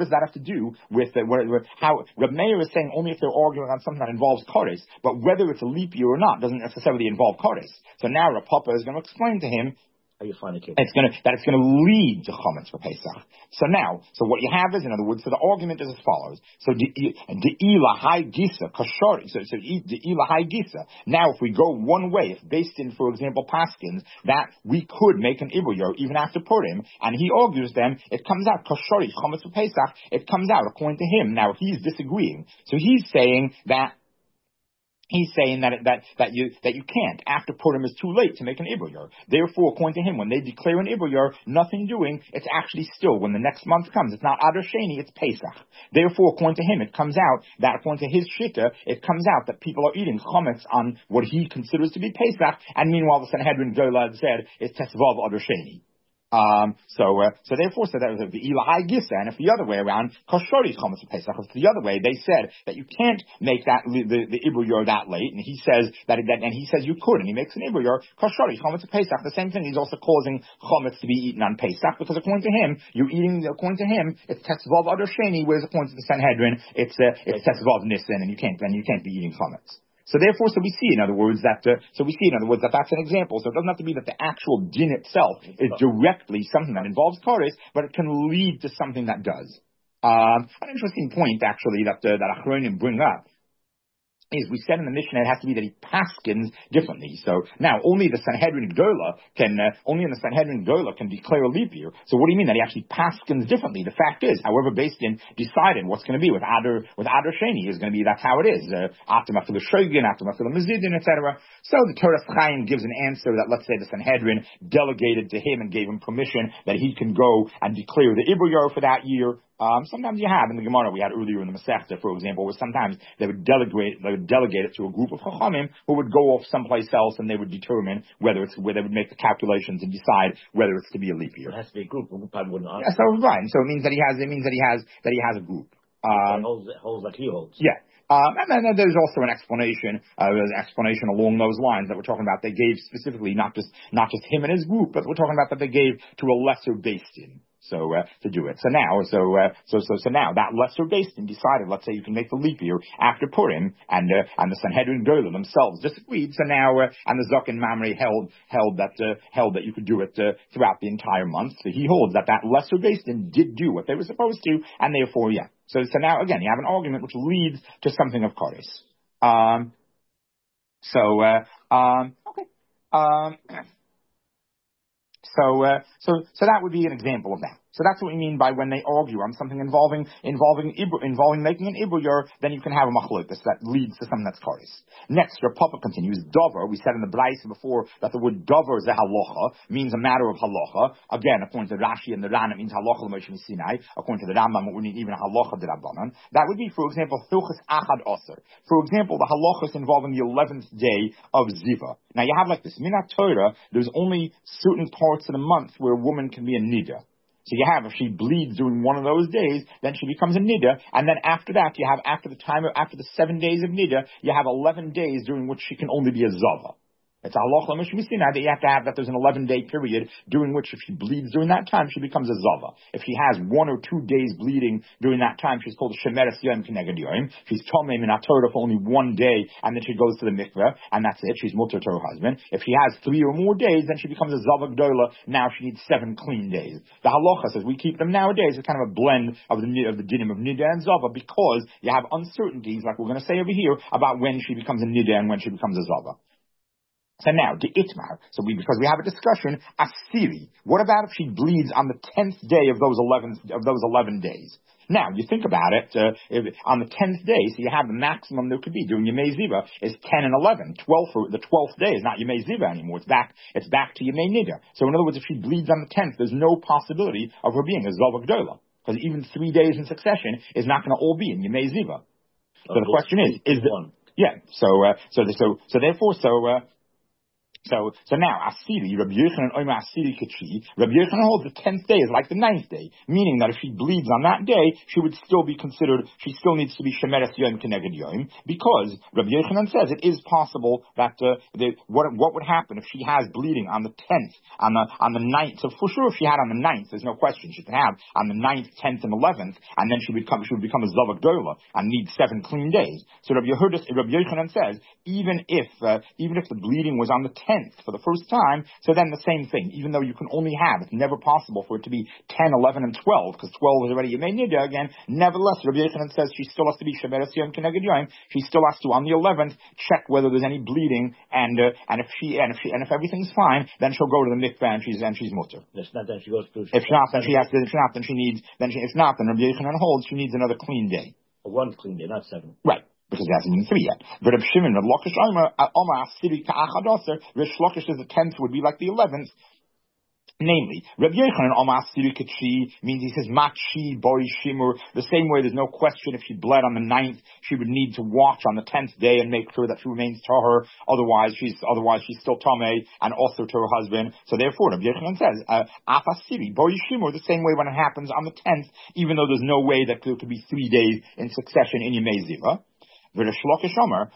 how Rav Meir is saying only if they're arguing on something that involves Kodesh, but whether it's a leap year or not doesn't necessarily involve Kodesh. So now Rav Papa is going to explain to him you find it? It's going to lead to chametz for Pesach. So what you have is, in other words, so the argument is as follows. So de'ila hai gisa kashori. So de'ila hai gisa. Now, if we go one way, if based in, for example, Paskins, that we could make an ibuyor even after Purim, and he argues them, it comes out kashori chametz for Pesach. It comes out according to him. Now he's disagreeing. So he's saying that. He's saying that you can't. After Purim is too late to make an Ibuyor. Therefore, according to him, when they declare an Ibuyor, nothing doing, it's actually still, when the next month comes, it's not Adar Sheni, it's Pesach. Therefore, according to him, it comes out that, according to his Shitta, it comes out that people are eating chametz on what he considers to be Pesach, and meanwhile the Sanhedrin Golad said it's Tesvav Adar Sheni. So therefore, that was the Ilahai Gisa, and if the other way around, Koshori Chometz Pesach, if the other way, they said that you can't make that, the Ibuyor that late, and he says and he says you could, and he makes an Ibuyor, Koshori Chometz Pesach, the same thing, he's also causing Chometz to be eaten on Pesach, because according to him, according to him, it's Tesvav Adar Sheni, whereas according to the Sanhedrin, it's Tesvav Nisan, and you can't be eating Chometz. So therefore, we see, in other words, that that's an example. So it doesn't have to be that the actual din itself is directly something that involves Kodesh, but it can lead to something that does. An interesting point, actually, that Achronim bring up is, we said in the Mishnah, it has to be that he paskins differently. So now only the Sanhedrin Gola can declare a leap year. So what do you mean that he actually paskins differently? The fact is, however, based in decided what's going to be with Adar Sheni is going to be, that's how it is. Atam afil Shogin, Atam afil Mizidin, etc. So the Torah Chaim gives an answer that, let's say, the Sanhedrin delegated to him and gave him permission that he can go and declare the Ibuyor for that year. Sometimes you have in the Gemara we had earlier in the Masechta, for example, where sometimes they would delegate it to a group of Chachamim who would go off someplace else, and they would determine where they would make the calculations and decide whether it's to be a leap year. It has to be a group. Wouldn't yeah, so right. So it means that he has a group. Holds like he holds. Yeah. And then there's also an explanation along those lines that we're talking about. They gave specifically not just him and his group, but we're talking about that they gave to a lesser Beis Din. So to do it. So now that lesser Beis Din decided, let's say you can make the leap year after Purim, and the Sanhedrin Gola themselves disagreed. So now and the Zaken Mamre held that you could do it throughout the entire month. So he holds that lesser Beis Din did do what they were supposed to, and therefore So now again you have an argument which leads to something of Kodesh. Okay. So that would be an example of that. So that's what we mean by when they argue on something involving making an ibuyor, then you can have a machlokes that leads to something that's kodesh. Next, Rav Papa continues, dover. We said in the Braisa before that the word dover is a halacha, means a matter of halacha. Again, according to Rashi and the Ran, it means halacha l'Moshe Sinai. According to the Rambam, it would mean even halacha d'Rabbanan. That would be, for example, hilchos achad aser. For example, the halachas involving the 11th day of Ziva. Now you have like this, Minat Torah, there's only certain parts of the month where a woman can be a nida. So you have, if she bleeds during one of those days, then she becomes a nida, and then after that, you have, after the 7 days of nida, you have 11 days during which she can only be a zava. It's a halacha l'Moshe Sinai that you have to have that there's an 11-day period during which if she bleeds during that time, she becomes a zava. If she has 1 or 2 days bleeding during that time, she's called a shemeres yom k'neged yom. She's tomei min haTorah for only 1 day, and then she goes to the mikveh, and that's it. She's mutter to her husband. If she has 3 or more days, then she becomes a zava gdola. Now she needs 7 clean days. The halacha says we keep them nowadays. It's kind of a blend of the dinim of nida and zava, because you have uncertainties, like we're going to say over here, about when she becomes a nida and when she becomes a zava. So now, the itmar. Because we have a discussion, asiri. What about if she bleeds on the 10th day of those 11 days? Now, you think about it, on the 10th day, so you have the maximum there could be doing Yemei Ziva is 10 and 11. The 12th day is not Yemei Ziva anymore. It's back to Yemei Nida. So in other words, if she bleeds on the 10th, there's no possibility of her being a Zava Gdola. Because even 3 days in succession is not going to all be in Yemei Ziva. So the question is one. Yeah. So now, Asiri, Rabbi Yochanan Omer Asiri Kachi, Rabbi Yochanan holds the 10th day is like the 9th day, meaning that if she bleeds on that day, she would still be considered, she still needs to be Shemeres Yom Keneged Yom, because Rabbi Yochanan says it is possible that, what would happen if she has bleeding on the 10th, on the 9th, so for sure if she had on the 9th, there's no question, she can have on the 9th, 10th, and 11th, and then she would become a Zavak Dola, and need 7 clean days. So Rabbi Yochanan says, even if the bleeding was on the 10th, for the first time, so then the same thing, even though you can only have, it's never possible for it to be 10, 11, and 12, because 12 is already Yemei Nida again, nevertheless, Rabbi Yochanan says she still has to be Shemeres Yom Keneged Yom, she still has to, on the 11th, check whether there's any bleeding, and if everything's fine, then she'll go to the mikveh and she's mutter. If not, then she goes through. If not, then Rabbi Yochanan holds she needs another clean day. One clean day, not 7. Right. Because it hasn't been 3 yet. But Reb Shimon, Reb Lakish Omer Asiri Ka'achadoser, Rish Lakish says the 10th would be like the 11th. Namely, Reb Yochanan Omer Asiri Kachi means he says Machi Boy Shimur. The same way, there's no question if she bled on the 9th, she would need to watch on the 10th day and make sure that she remains tahor. Otherwise, she's still tamei and also to her husband. So therefore, Reb Yochanan says Afasiri Boy Shimur. The same way when it happens on the 10th, even though there's no way that there could be 3 days in succession in Yemei Ziva. He says the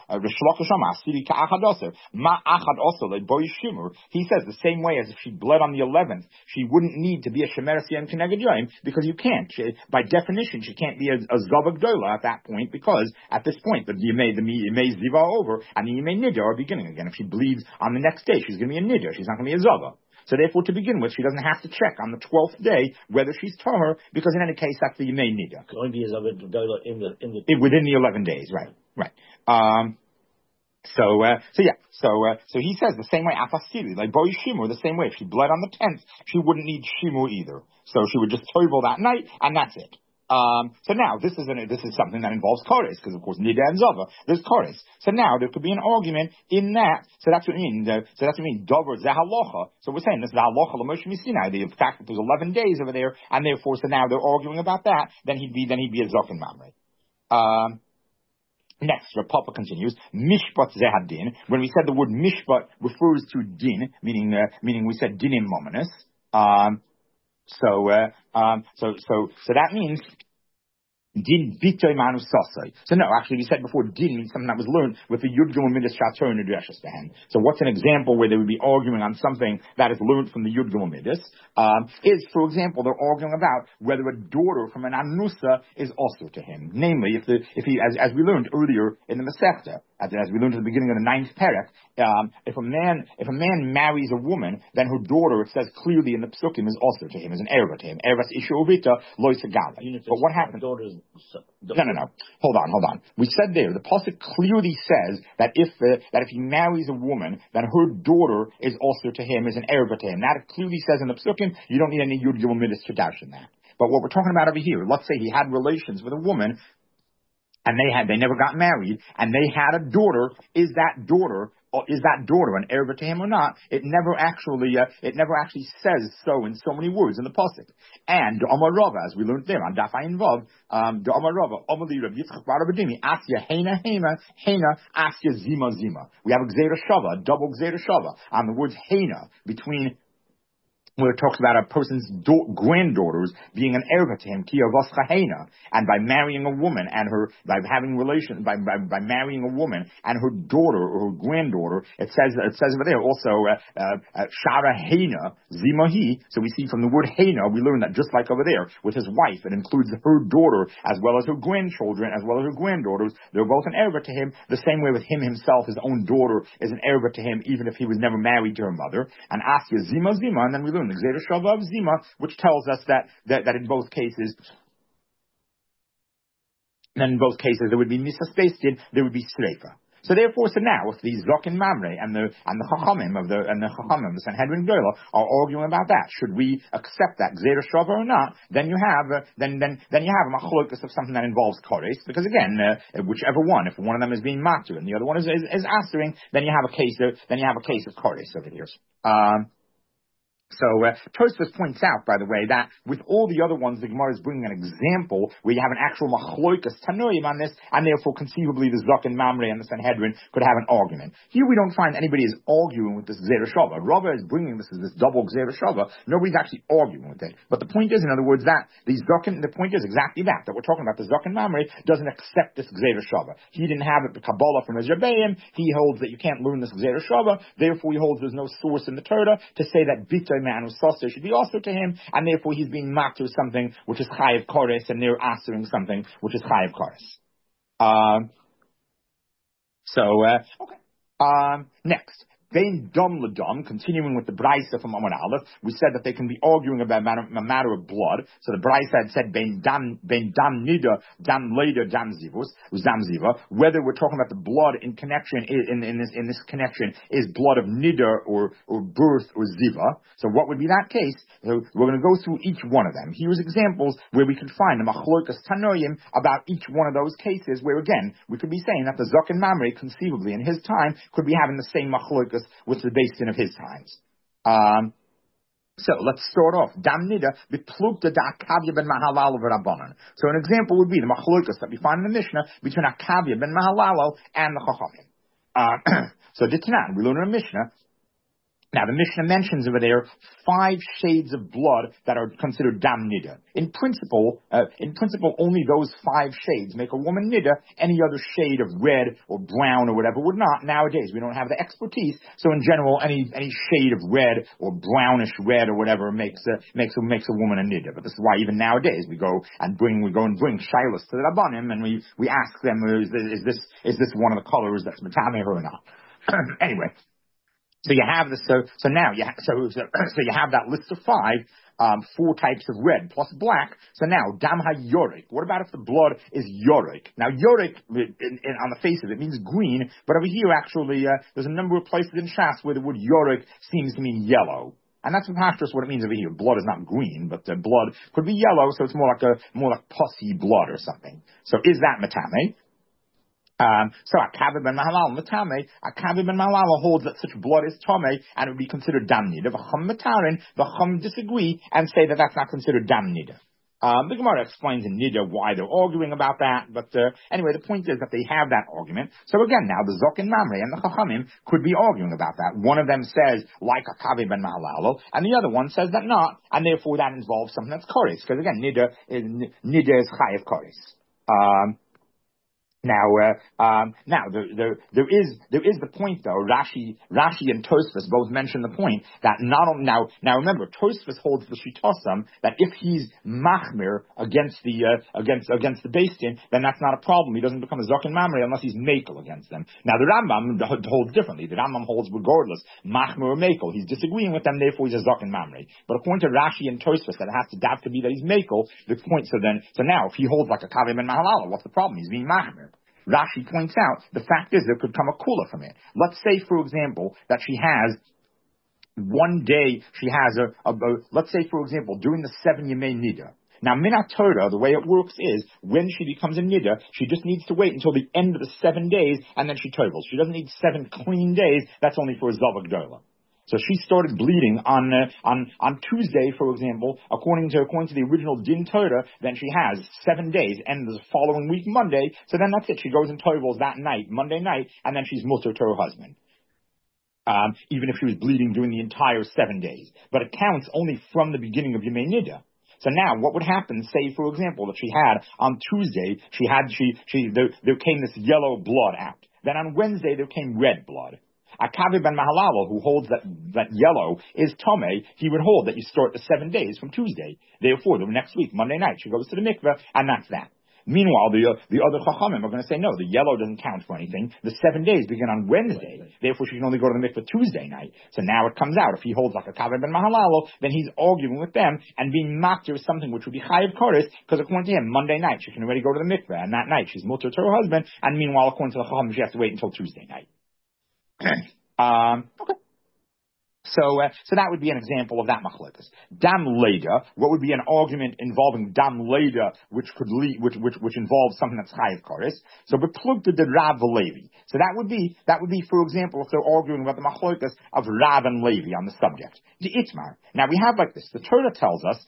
same way as if she bled on the 11th, she wouldn't need to be a Shemeres Yom Keneged Yom, because you can't. By definition, she can't be a Zava Gdola at that point, because at this point, the Yemei Ziva are over, and the Yemei Nida are beginning again. If she bleeds on the next day, she's going to be a Nida. She's not going to be a Zava. So therefore, to begin with, she doesn't have to check on the 12th day whether she's tahor, because in any case, that's the Yemei Nida. It can only be a Zava Gdola within the 11 days, right. So he says the same way Afasiri, like Boy Shimur, the same way. If she bled on the 10th, she wouldn't need Shimur either. So she would just toivel that night, and that's it. So now this is something that involves Kores, because of course Nida and Zava, there's Kores. So now there could be an argument in that. So that's what I mean. Dover Zahalocha. So we're saying this is Halocha L'Moshe Misinai. The fact that there's 11 days over there, and therefore so now they're arguing about that. Then he'd be a Zokin Mamre. Next, Rav Papa continues, Mishpat Zehadin. When we said the word Mishpat refers to din, meaning we said dinim mominus. So that means din bitoy manu sasai. So no, actually we said before din means something that was learned with the Yud Gimel Midas Shator and Udreshes Behen. So what's an example where they would be arguing on something that is learned from the Yud Gimel Midas? Is, for example, they're arguing about whether a daughter from an Anusa is also to him. Namely, if he, as we learned earlier in the Masechta, as we learned at the beginning of the 9th parak, if a man marries a woman, then her daughter, it says clearly in the Psukim, is also to him, is an erva to him. Ervas isha uvita lo segala. But what happens? No. Hold on. We said there, the pasuk clearly says that if he marries a woman, then her daughter is also to him, is an erva to him. That it clearly says in the Psukim. You don't need any Yud Gimel Midas to dash in that. But what we're talking about over here, let's say he had relations with a woman, and they never got married, and they had a daughter. Is that daughter an erva to him or not? It never actually says so in so many words in the pasuk. And Amar Rava, as we learned there on Daf Ayin Vav, Amar Rava, Amali Rav Yitzchak Bar Abedimi, Asya Hena Asya Zima Zima. We have a Gzeira Shava, a double Gzeira Shava on the words Hena between, where it talks about a person's granddaughters being an erva to him, and by marrying a woman and by marrying a woman and her daughter or her granddaughter, it says over there also Shara Hena Zimahi. So we see from the word Hena, we learn that just like over there with his wife, it includes her daughter as well as her grandchildren as well as her granddaughters. They're both an erva to him. The same way with him himself, his own daughter is an erva to him, even if he was never married to her mother. And Asya Zima, and then we learn the Gzeira Shava of Zima, which tells us that in both cases, there would be Misas Beis Din, there would be Sreifa. So therefore, so now, if the Zokin Mamre and the Chachamim of the Sanhedrin Gdola are arguing about that, should we accept that Gzeira Shava or not? Then you have a machlokas of something that involves Koris, because again, whichever one, if one of them is being Matu and the other one is answering, then you have a case of Koris over here. So Tosfos points out, by the way, that with all the other ones, the Gemara is bringing an example where you have an actual machloikas tanoim on this, and therefore conceivably the Zokin Mamre and the Sanhedrin could have an argument. Here we don't find anybody is arguing with this Gzeira Shava. Rava is bringing this as this double Gzeira Shava. Nobody's actually arguing with it. But the point is, in other words, that the point is exactly that we're talking about the Zokin Mamre doesn't accept this Gzeira Shava. He didn't have it, the Kabbalah from his Rebbeim. He holds that you can't learn this Gzeira Shava. Therefore, he holds there's no source in the Torah to say that Bito man who's Soster should be also to him, and therefore he's being mocked to something which is Chayiv Koris, and they're answering something which is Chayiv Koris. Next. Bein dom ledom, continuing with the Braisa from Amar Aleph, we said that they can be arguing about a matter of blood. So the Braisa had said bein dam nida, dam leda, dam ziva, whether we're talking about the blood in connection in this connection is blood of nida or birth or ziva. So what would be that case? So we're going to go through each one of them. Here's examples where we could find the machlokas tanoim about each one of those cases, where again we could be saying that the Zokin Mamre conceivably in his time could be having the same machlokas which is based in of his times. So let's start off. Damnida beplukta da Akavya ben Mahalal of Rabbanan. So an example would be the machlokas that we find in the Mishnah between Akavya ben Mahalal and the Chachamim. So Ditnan, we learn in the Mishnah. Now, the Mishnah mentions over there 5 shades of blood that are considered dam nida. In principle, only those 5 shades make a woman nida. Any other shade of red or brown or whatever would not. Nowadays, we don't have the expertise. So, in general, any shade of red or brownish red or whatever makes a woman a nida. But this is why even nowadays we go and bring shilas to the Rabbanim, and we ask them, is this one of the colors that's metameh or not? Anyway. So you have this. So now you have that list of 5, 4 types of red plus black. So now dam ha-yorik. What about if the blood is yorik? Now yorik, on the face of it, means green, but over here actually there's a number of places in Shas where the word yorik seems to mean yellow. And that's what it means over here. Blood is not green, but blood could be yellow, so it's more like pussy blood or something. So is that metame? So Akavya ben Mahalal Matame, Akavya ben Mahalal holds that such blood is Tome and it would be considered dam nida. V'cham Matarin, v'cham disagree and say that that's not considered dam nida. The Gemara explains in Nida why they're arguing about that, but anyway, the point is that they have that argument. So again, now the Zokin Mamre and the Chachamim could be arguing about that. One of them says like Akavya ben Mahalal, and the other one says that not, and therefore that involves something that's Koris, because again, Nida is Chayev Koris. Now there is the point though. Rashi and Tosfos both mention the point that not only now remember Tosfos holds the shitosam that if he's machmir against the Beis Din, then that's not a problem. He doesn't become a Zokin Mamre unless he's makel against them. Now the Rambam holds differently. The Rambam holds regardless machmir or makel. He's disagreeing with them, therefore he's a Zokin Mamre. But according to Rashi and Tosfos, that it has to be that he's makel. The point so now if he holds like a Kaveh ben Mahalal, what's the problem? He's being machmir. Rashi points out, the fact is there could come a kula from it. Let's say, for example, that she has one day, let's say, for example, during the 7 Yemei Nida. Now, Minat Torah, the way it works is, when she becomes a Nida, she just needs to wait until the end of the 7 days, and then she tovels. She doesn't need 7 clean days. That's only for a Zavak Dola. So she started bleeding on Tuesday, for example, according to the original Din Torah. Then she has 7 days, and the following week Monday. So then that's it. She goes and tovels that night, Monday night, and then she's mutter to her husband. Even if she was bleeding during the entire 7 days, but it counts only from the beginning of Yemei Nida. So now, what would happen? Say, for example, that she had on Tuesday, there came this yellow blood out. Then on Wednesday there came red blood. Akavya ben Mahalal, who holds that yellow is Tome, he would hold that you start the 7 days from Tuesday. Therefore, the next week, Monday night, she goes to the mikveh, and that's that. Meanwhile, the other chachamim are going to say, no, the yellow doesn't count for anything. The 7 days begin on Wednesday. Therefore, she can only go to the mikveh Tuesday night. So now it comes out. If he holds like a Kaveh ben Mahalalo, then he's arguing with them and being mocked with something which would be chayiv koris, because according to him, Monday night she can already go to the mikveh, and that night she's mutter to her husband, and meanwhile, according to the chachamim, she has to wait until Tuesday night. Okay. So that would be an example of that machlokas. Dam leda, what would be an argument involving dam leda, which involves something that's chayiv koris. So beplugta de Rav Levi. So that would be, for example, if they're arguing about the machlokas of Rav and Levi on the subject. The Itmar. Now we have like this. The Torah tells us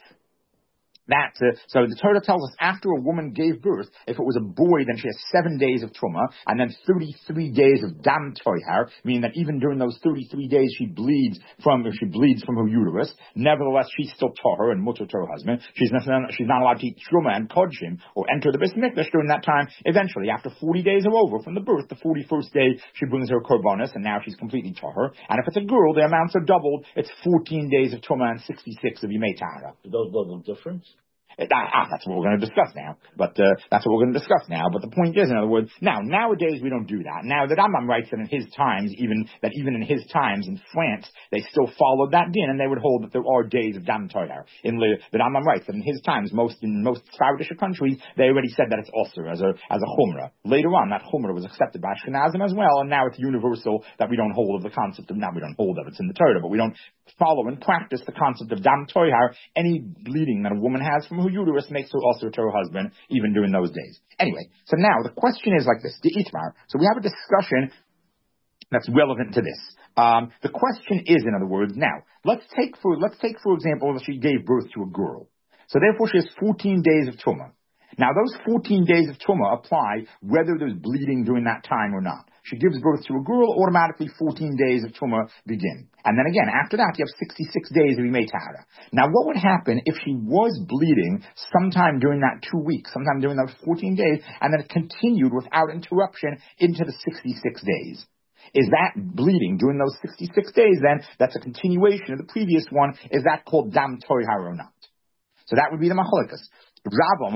so the Torah tells us after a woman gave birth, if it was a boy, then she has 7 days of truma, and then 33 days of dam toihar, meaning that even during those 33 days she bleeds from her uterus. Nevertheless, she's still tahor and mutter to her husband. She's not allowed to eat truma and kodshim or enter the Beis Mikdash during that time. Eventually, after 40 days are over from the birth, the 41st day she brings her korbanos, and now she's completely tahor. And if it's a girl, the amounts are doubled. It's 14 days of truma and 66 of yimei tahara. Those don't difference. That's what we're going to discuss now. But But the point is, in other words, nowadays we don't do that. Now the Rambam writes that in his times, even in his times in France, they still followed that din, and they would hold that there are days of dam toihar. The Rambam writes that in his times, in most Spanish countries, they already said that it's also as a chumrah. Later on, that chumrah was accepted by Ashkenazim as well, and now it's universal that we don't hold of the concept of. Now we don't hold of it's in the Torah, but we don't follow and practice the concept of dam toihar. Any bleeding that a woman has from her uterus makes her also to her husband, even during those days. Anyway, so now the question is like this: the Itmar. So we have a discussion that's relevant to this. The question is, in other words, now let's take for example that she gave birth to a girl. So therefore, she has 14 days of tumah. Now those 14 days of tumah apply whether there's bleeding during that time or not. She gives birth to a girl, automatically 14 days of tumah begin. And then again, after that, you have 66 days of yimei tahara. Now, what would happen if she was bleeding sometime during that 2 weeks, sometime during those 14 days, and then it continued without interruption into the 66 days? Is that bleeding during those 66 days then, that's a continuation of the previous one, is that called dam toihar or not? So that would be the machlokas. Rav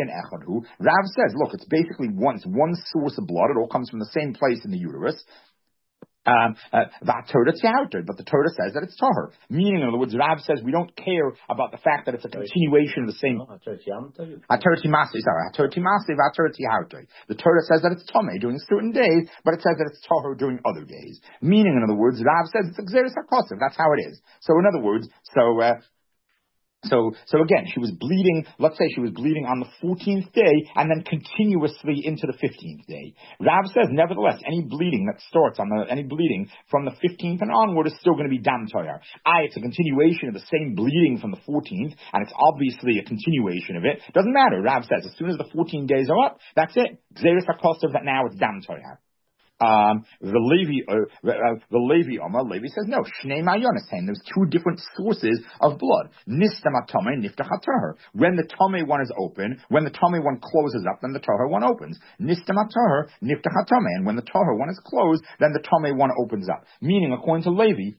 says, look, it's basically one source of blood. It all comes from the same place in the uterus. But the Torah says that it's tahor. Meaning, in other words, Rav says we don't care about the fact that it's a continuation of the same. The Torah says that it's tameh during certain days, but it says that it's tahor during other days. Meaning, in other words, Rav says it's exeris hakosov. That's how it is. So, in other words, So again, she was bleeding, let's say she was bleeding on the 14th day and then continuously into the 15th day. Rav says, nevertheless, any bleeding that starts any bleeding from the 15th and onward is still going to be dam toihar. It's a continuation of the same bleeding from the 14th, and it's obviously a continuation of it. Doesn't matter. Rav says, as soon as the 14 days are up, that's it. Xeris HaKosov, that now it's dam toihar. Levi says, no, Shnei Mayonis, there's two different sources of blood. Nistam Atome, Niftach HaTahor. When the Tome one is open, when the Tome one closes up, then the Tahor one opens. Nistam HaTahor, Niftach HaTome. And when the Tahor one is closed, then the Tome one opens up. Meaning, according to Levi,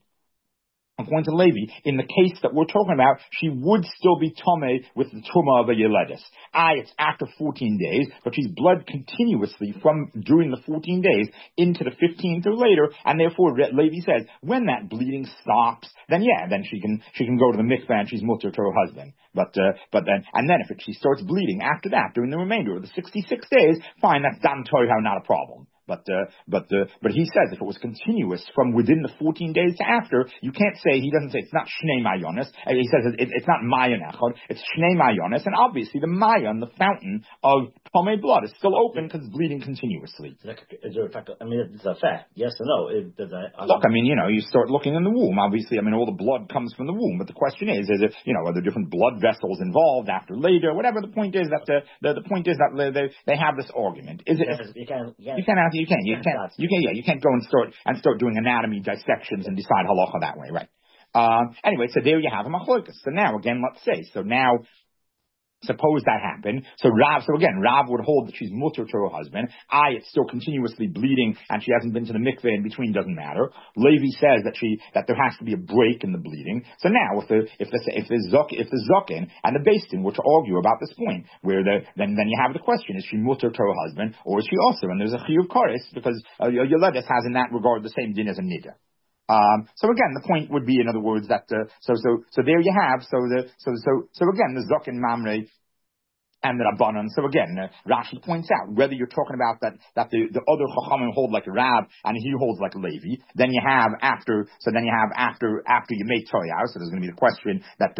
in the case that we're talking about, she would still be tomei with the tumah of a yeledis. It's after 14 days, but she's blood continuously from during the 14 days into the 15th or later, and therefore Levi says, when that bleeding stops, then she can go to the mikveh and she's mutter to her husband. But then if she starts bleeding after that, during the remainder of the 66 days, fine, that's dam toihar, not a problem. But he says if it was continuous from within the 14 days to after, you can't say, he doesn't say it's not Shnei Mayonis. He says it's not Mayon Echad, it's Shnei Mayonis, and obviously the Mayon, the fountain of Tomei blood, is still open because it's bleeding continuously. Is there a fact? I mean, it's a fact. Yes or no? Look, I mean, you start looking in the womb. Obviously, I mean, all the blood comes from the womb, but the question is it, are there different blood vessels involved after later? Whatever the point is, that the point is that they have this argument. Is it? You can't go and start doing anatomy dissections and decide halacha that way, right? Anyway, so there you have a machlokas. So now, again, let's say, Suppose that happened. So again, Rav would hold that she's mutter to her husband. It's still continuously bleeding and she hasn't been to the mikveh in between, doesn't matter. Levi says that there has to be a break in the bleeding. So now if the Zokin and the Beis Din were to argue about this point, where then you have the question, is she mutter to her husband or is she also? And there's a chiyuv kares because Yoledis has in that regard the same din as a nida. So again, the point would be, in other words, that so there you have so again the Zokin Mamre and the Rabbanon. So again, Rashi points out whether you're talking about that the other Chachamim hold like Rav and he holds like Levi. Then you have after you make Toyah. So there's going to be the question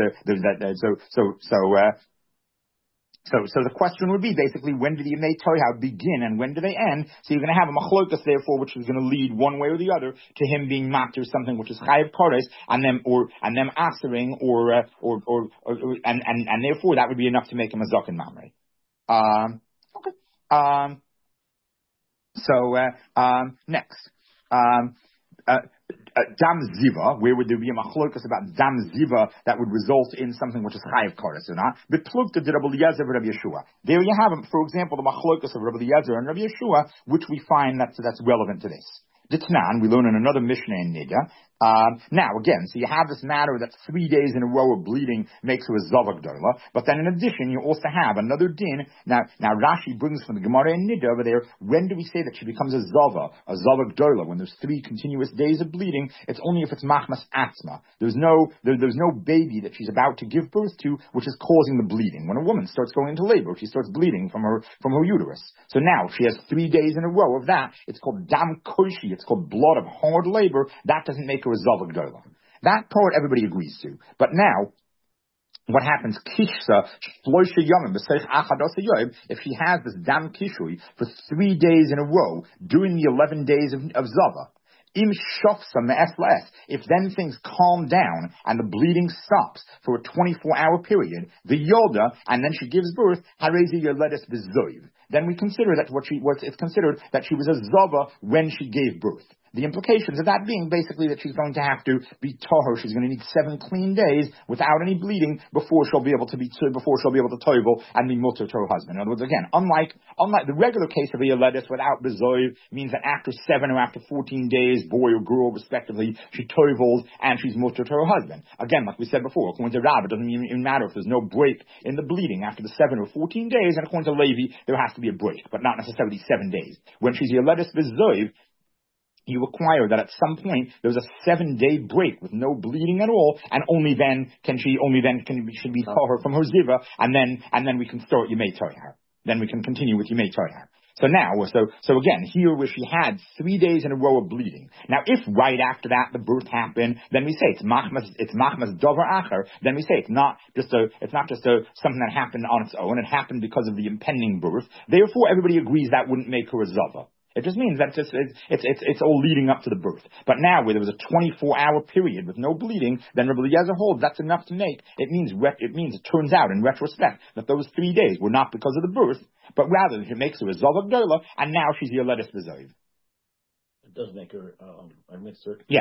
So the question would be basically, when do the Yemei Toyah begin and when do they end? So you're going to have a machlokas therefore, which is going to lead one way or the other to him being matter something which is chayiv kares, and them asering and therefore that would be enough to make him a zaken mamre. Okay. Next. Dam ziva, where would there be a machlokas about dam ziva that would result in something which is chayiv kares or not? Betlugta de Rabbi Eliezer and Rabbi Yeshua. There you have, for example, the machlokas of Rabbi Eliezer and Rabbi Yeshua, which we find that's relevant to this. D'Tanan, we learn in another Mishnah in Nida. Now again, so you have this matter that 3 days in a row of bleeding makes her a Zavak Dola, but then in addition you also have another din. Now Rashi brings from the Gemara in Nida over there, when do we say that she becomes a Zavak Dola? When there's 3 continuous days of bleeding, it's only if it's Machmas Atzma. There's no baby that she's about to give birth to which is causing the bleeding. When a woman starts going into labor, she starts bleeding from her uterus. So now she has 3 days in a row of that. It's called Dam Koshi. It's called blood of hard labor. That doesn't make her a Zavak Dola. That part everybody agrees to. But now, what happens? Kishsa, Shloisha Yomim, if she has this Dam Kishui for 3 days in a row, during the 11 days of Zava, if then things calm down and the bleeding stops for a 24-hour period, the Yoda, and then she gives birth, then we consider that it's considered that she was a Zava when she gave birth. The implications of that being basically that she's going to have to be tahor. She's going to need 7 clean days without any bleeding before she'll be able to toivel and be mutter to her husband. In other words, again, unlike the regular case of a yoledis without bezoiv, means that after 7 or after 14 days, boy or girl respectively, she toivels and she's mutter to her husband. Again, like we said before, according to Rav, it doesn't even matter if there's no break in the bleeding after the 7 or 14 days, and according to Levi, there has to be a break, but not necessarily 7 days. When she's yoledis bezoiv, you require that at some point there's a 7-day break with no bleeding at all, and only then can she be tahor from her ziva, and then we can start Yemei Toyah. Then we can continue with Yemei Toyah. So now, so again, here where she had 3 days in a row of bleeding. Now, if right after that the birth happened, then we say it's machmas dover acher. Then we say it's not just something that happened on its own. It happened because of the impending birth. Therefore, everybody agrees that wouldn't make her a zava. It just means that it's all leading up to the birth. But now, where there was a 24-hour period with no bleeding, then Rabbi Eliezer holds that's enough to make. It turns out in retrospect that those 3 days were not because of the birth, but rather it makes her a Zavak Dola, and now she's Yoledis B'Zoiv. It does make her a mixer. Yeah.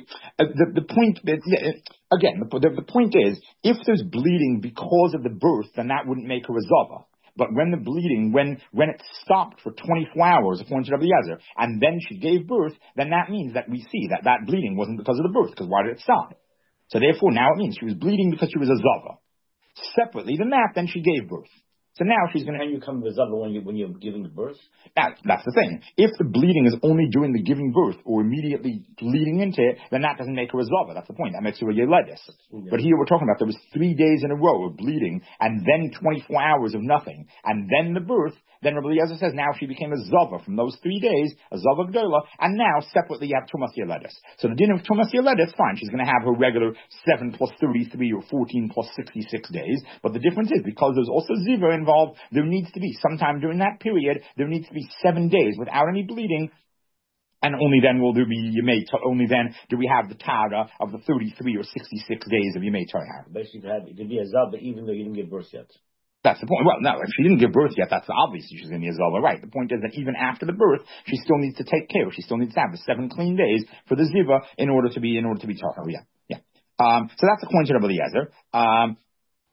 The point, again, the point is, if there's bleeding because of the birth, then that wouldn't make her a Zava. But when the bleeding, when it stopped for 24 hours, according to Rabbi Eliezer, and then she gave birth, then that means that we see that bleeding wasn't because of the birth, because why did it stop? So therefore, now it means she was bleeding because she was a Zava. Separately than that, then she gave birth. So now she's going to... And you come with Zava when you're giving the birth? That's the thing. If the bleeding is only during the giving birth or immediately leading into it, then that doesn't make her a Zava. That's the point. That makes her a Yeledis. Yeah. But here we're talking about there was 3 days in a row of bleeding and then 24 hours of nothing and then the birth. Then Rabbi Eliezer says now she became a Zava from those 3 days, a Zava Gdola, and now separately you have Tumas Yeledis. So the din of Tumas Yeledis, fine, she's going to have her regular 7 plus 33 or 14 plus 66 days, but the difference is because there's also Ziva involved, there needs to be sometime during that period, there needs to be 7 days without any bleeding, and only then will there be only then do we have the Tara of the 33 or 66 days of Yemei Torah. Basically, it could be a Zava even though you didn't give birth yet. That's the point. Well, no, if she didn't give birth yet, that's obviously she's going to be a Zava, right? The point is that even after the birth, she still needs to take care. She still needs to have the 7 clean days for the Ziva in order to be Tahar. Yeah. So that's according to Rabbi Eliezer.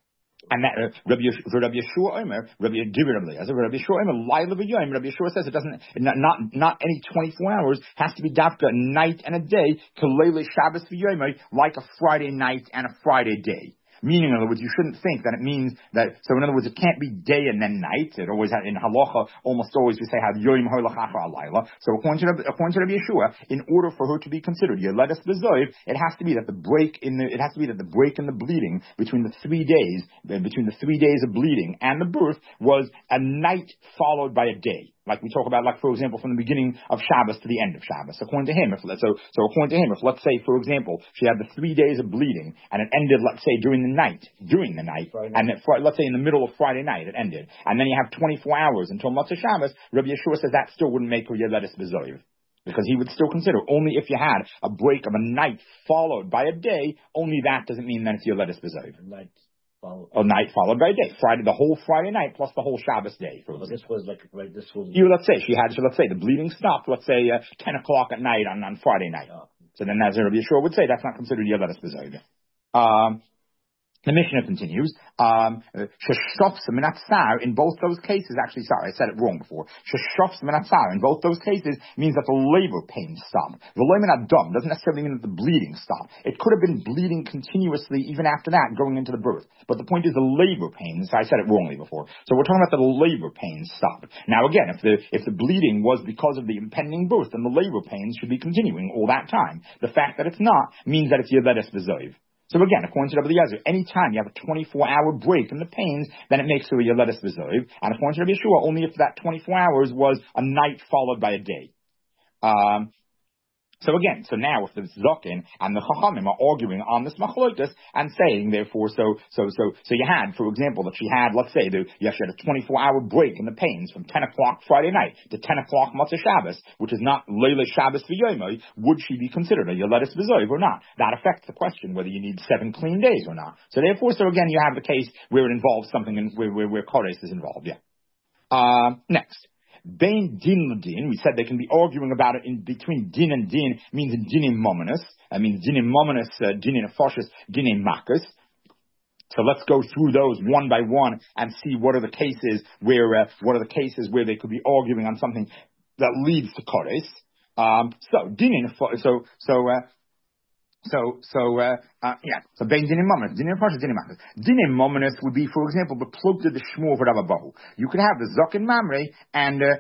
And that Rabbi Yeshua Omer, Rabbi Yeshua Omer, Laila v'Yom. Rabbi Yeshua says it doesn't, not any 24 hours, has to be dafka a night and a day, Kalele Shabbos v'Yom, like a Friday night and a Friday day. Meaning, in other words, you shouldn't think that it means that, so in other words, it can't be day and then night. It always, in halacha, almost always we say, have yoim holach achar alayla. So according to Rabbi Yeshua, in order for her to be considered yeledes bezoiv, it has to be that the break in the bleeding between the 3 days of bleeding and the birth was a night followed by a day. Like we talk about, like for example, from the beginning of Shabbos to the end of Shabbos. According to him, if let's say, for example, she had the 3 days of bleeding and it ended, let's say, during the night, and let's say in the middle of Friday night it ended, and then you have 24 hours until Motzei Shabbos, Rabbi Yeshua says that still wouldn't make her yeledes bezoiv. Because he would still consider, only if you had a break of a night followed by a day, only that doesn't mean that it's yeledes bezoiv. A night followed by a day. Friday, the whole Friday night plus the whole Shabbos day. Well, this was like, right, this was... Let's say the bleeding stopped, let's say 10 o'clock at night on Friday night. Oh. So then as Rabbi Yeshua would say, that's not considered yeledes bezoiv. The Mishnah continues, in both those cases, actually, sorry, I said it wrong before. In both those cases means that the labor pains stop. Doesn't necessarily mean that the bleeding stopped. It could have been bleeding continuously even after that, going into the birth. But the point is the labor pains, I said it wrongly before. So we're talking about the labor pains stopped. Now again, if the bleeding was because of the impending birth, then the labor pains should be continuing all that time. The fact that it's not means that it's yeledes bezoiv. So again, according to Rabbi Eliezer, any time you have a 24-hour break in the pains, then it makes her a yeledes bezoiv. And according to Rabbi Yeshua, only if that 24 hours was a night followed by a day. So now if the Zokin and the Chachamim are arguing on this machlokas and saying, therefore, so you had, for example, that she had, let's say, she had a 24-hour break in the pains from 10 o'clock Friday night to 10 o'clock Motzei Shabbos, which is not Leila Shabbos v'Yomoy, would she be considered a yeledes bezoiv or not? That affects the question whether you need 7 clean days or not. So therefore, again, you have the case where it involves something where Kodesh is involved. Yeah. Next. Bein din l'din, we said they can be arguing about it in between din and din, means in dinim mominus. That means dinim mominus, dinim nefashis, dinim makas. So let's go through those one by one and see what are the cases where they could be arguing on something that leads to kodesh. So bein dinim mominus, dinim nefashis, dinim makas. Dinim mominus would be, for example, the plukta the shmur of Rabba Bahu. You could have the Zokin Mamre and the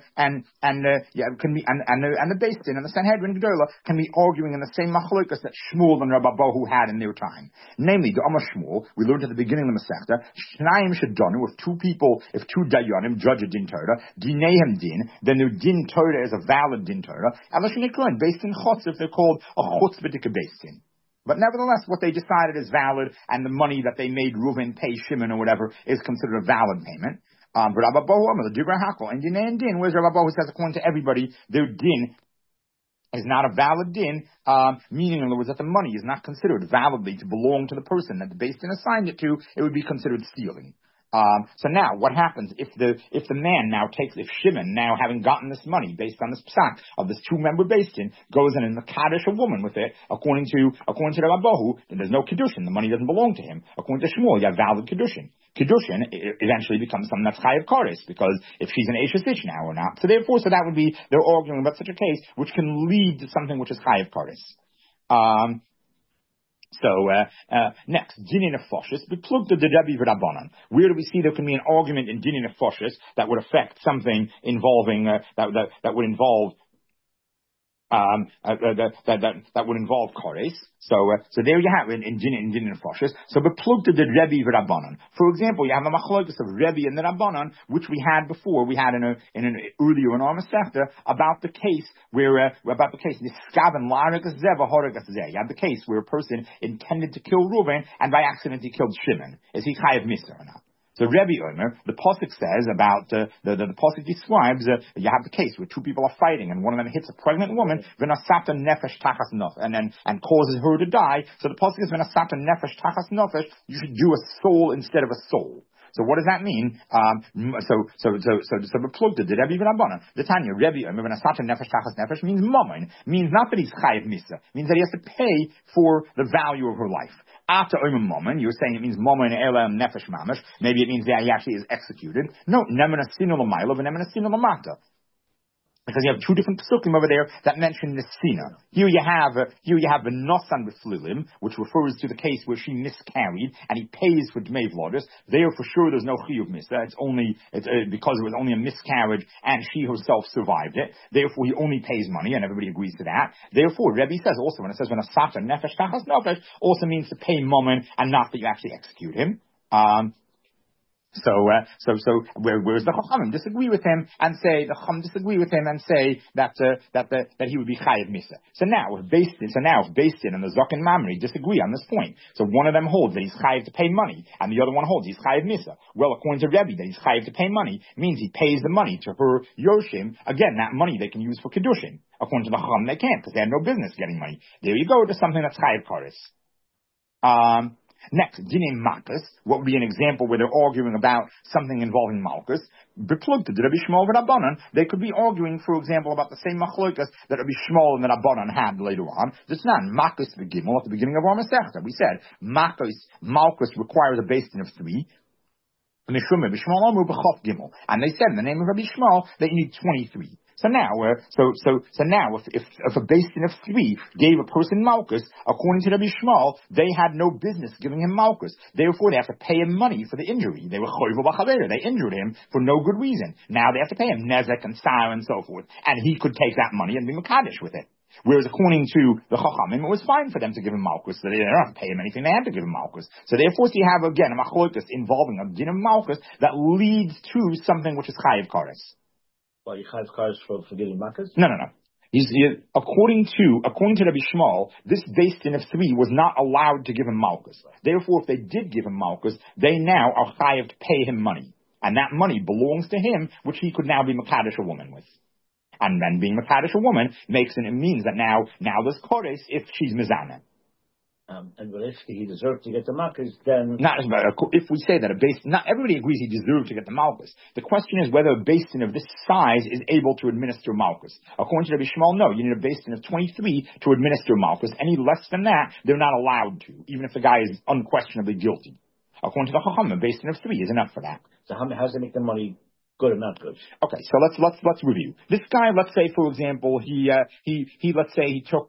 Beis Din and the Sanhedrin Gedola can be arguing in the same machlokas that Shmuel and Rabba Bahu had in their time. Namely, the Amar Shmuel, we learned at the beginning of the Masechta, Shnayim Shadonu, if two Dayanim judge a din Torah, Dinehem din, then their din Torah is a valid din Torah. Alashnikon, based in Chutz, if they're called a Chutzpah Beis Din. But nevertheless, what they decided is valid, and the money that they made Reuven pay Shimon or whatever is considered a valid payment. But Rabba Bahu, the Dibra Hakol, and Dinei and Din, whereas Rabba Bahu says, according to everybody, their din is not a valid din, meaning in other words that the money is not considered validly to belong to the person that the Beis Din assigned it to. It would be considered stealing. So now, what happens if the man now if Shimon, now having gotten this money based on this psak of this 2-member Beis Din, goes in and Kaddish a woman with it, according to Rabbi Bahu, then there's no Kiddushin, the money doesn't belong to him. According to Shmuel, you have valid Kiddushin. Kiddushin eventually becomes something that's chayav kares, because if she's an Eishes Ish now or not. So therefore, that would be, they're arguing about such a case, which can lead to something which is chayav kares. Next, Dinin Nefashis, beplugta de Rebbe v'Rabbanan. Where do we see there can be an argument in Dinin Nefashis that would affect something involving, that would involve that would involve Kores. So there you have it in Din and Nefashis. So beplugta de Rebbe v'Rabbanan. For example, you have a machlokes of Rebbe and the Rabbanan, which we had before. We had earlier in our Masechta about the case Niskaven Larakas Zeva Horakas Zeh. You have the case where a person intended to kill Reuben and by accident he killed Shimon. Is he chayav miser or not? So Rebbe Omer, the Pasuk says about, the Pasuk describes, you have the case where 2 people are fighting and one of them hits a pregnant woman, v'nasata nefesh tachas nefesh, and causes her to die. So the Pasuk is v'nasata nefesh tachas nefesh, you should do a soul instead of a soul. So what does that mean? So beplugta the Rebbe v'Rabbanan. The Tanya Rebbe Asata nefesh tachas nefesh means mammon, means not that he's chayiv misa, means that he has to pay for the value of her life. After oimim mammon, you're saying it means mammon elam nefesh mamash. Maybe it means that he actually is executed. No, nemen asinu l'maylo v'nemen asinu l'mata. Because you have two different psukim over there that mention Nesina. Here you have the Nosan B'Flilim, which refers to the case where she miscarried, and he pays for Dmei Vlodis. There, for sure, there's no Chiyuv Misa. Because it was only a miscarriage, and she herself survived it. Therefore, he only pays money, and everybody agrees to that. Therefore, Rebbe says also, when it says, when a Sata Nefesh Tachas Nefesh, also means to pay Mammon, and not that you actually execute him. Whereas the Chachamim disagree with him and say that he would be chayiv misa. So now if Beis Din and the Zok and Mamre disagree on this point, so one of them holds that he's chayiv to pay money, and the other one holds he's chayiv misa. Well, according to Rebbe, that he's chayiv to pay money means he pays the money to her yoshim. Again, that money they can use for kedushin. According to the Chacham, they can't because they have no business getting money. There you go to something that's chayiv kares. Next, Dine Malkus, what would be an example where they're arguing about something involving Malkus? Beplugta, the Rabbi Shmuel and Rabbanan, they could be arguing, for example, about the same machlokas that Rabbi Shmuel and the Rabbanan had later on. It's not Malkus Begimel at the beginning of our Masechta. We said Malkus requires a basin of 3. And they said in the name of Rabbi Shmuel that you need 23. So now, if a basin of 3 gave a person Malkus, according to Rabbi Shmuel, they had no business giving him Malkus. Therefore, they have to pay him money for the injury. They were choiv b'chavera. They injured him for no good reason. Now they have to pay him nezek and sire and so forth. And he could take that money and be mekadesh with it. Whereas according to the Chachamim, it was fine for them to give him Malkus. So they didn't have to pay him anything. They had to give him Malkus. So therefore, you have again a machlokas involving a din of Malkus that leads to something which is chayiv kares. Well, you have cars for giving makas? No. According to Rabbi Shmuel, this Beis Din of 3 was not allowed to give him Malkus. Therefore, if they did give him Malkus, they now are chayiv to pay him money. And that money belongs to him, which he could now be Mekadesh a woman with. And then being Mekadesh a woman means that now there's Kores if she's Mizaneh. And if he deserved to get the Malkus, then... If we say that not everybody agrees he deserved to get the Malkus. The question is whether a Beis Din of this size is able to administer Malkus. According to Rabbi Shmuel, no. You need a Beis Din of 23 to administer Malkus. Any less than that, they're not allowed to, even if the guy is unquestionably guilty. According to the Chacham, a Beis Din of 3 is enough for that. So how does it make the money good or not good? Okay, so let's review. This guy, let's say for example, he took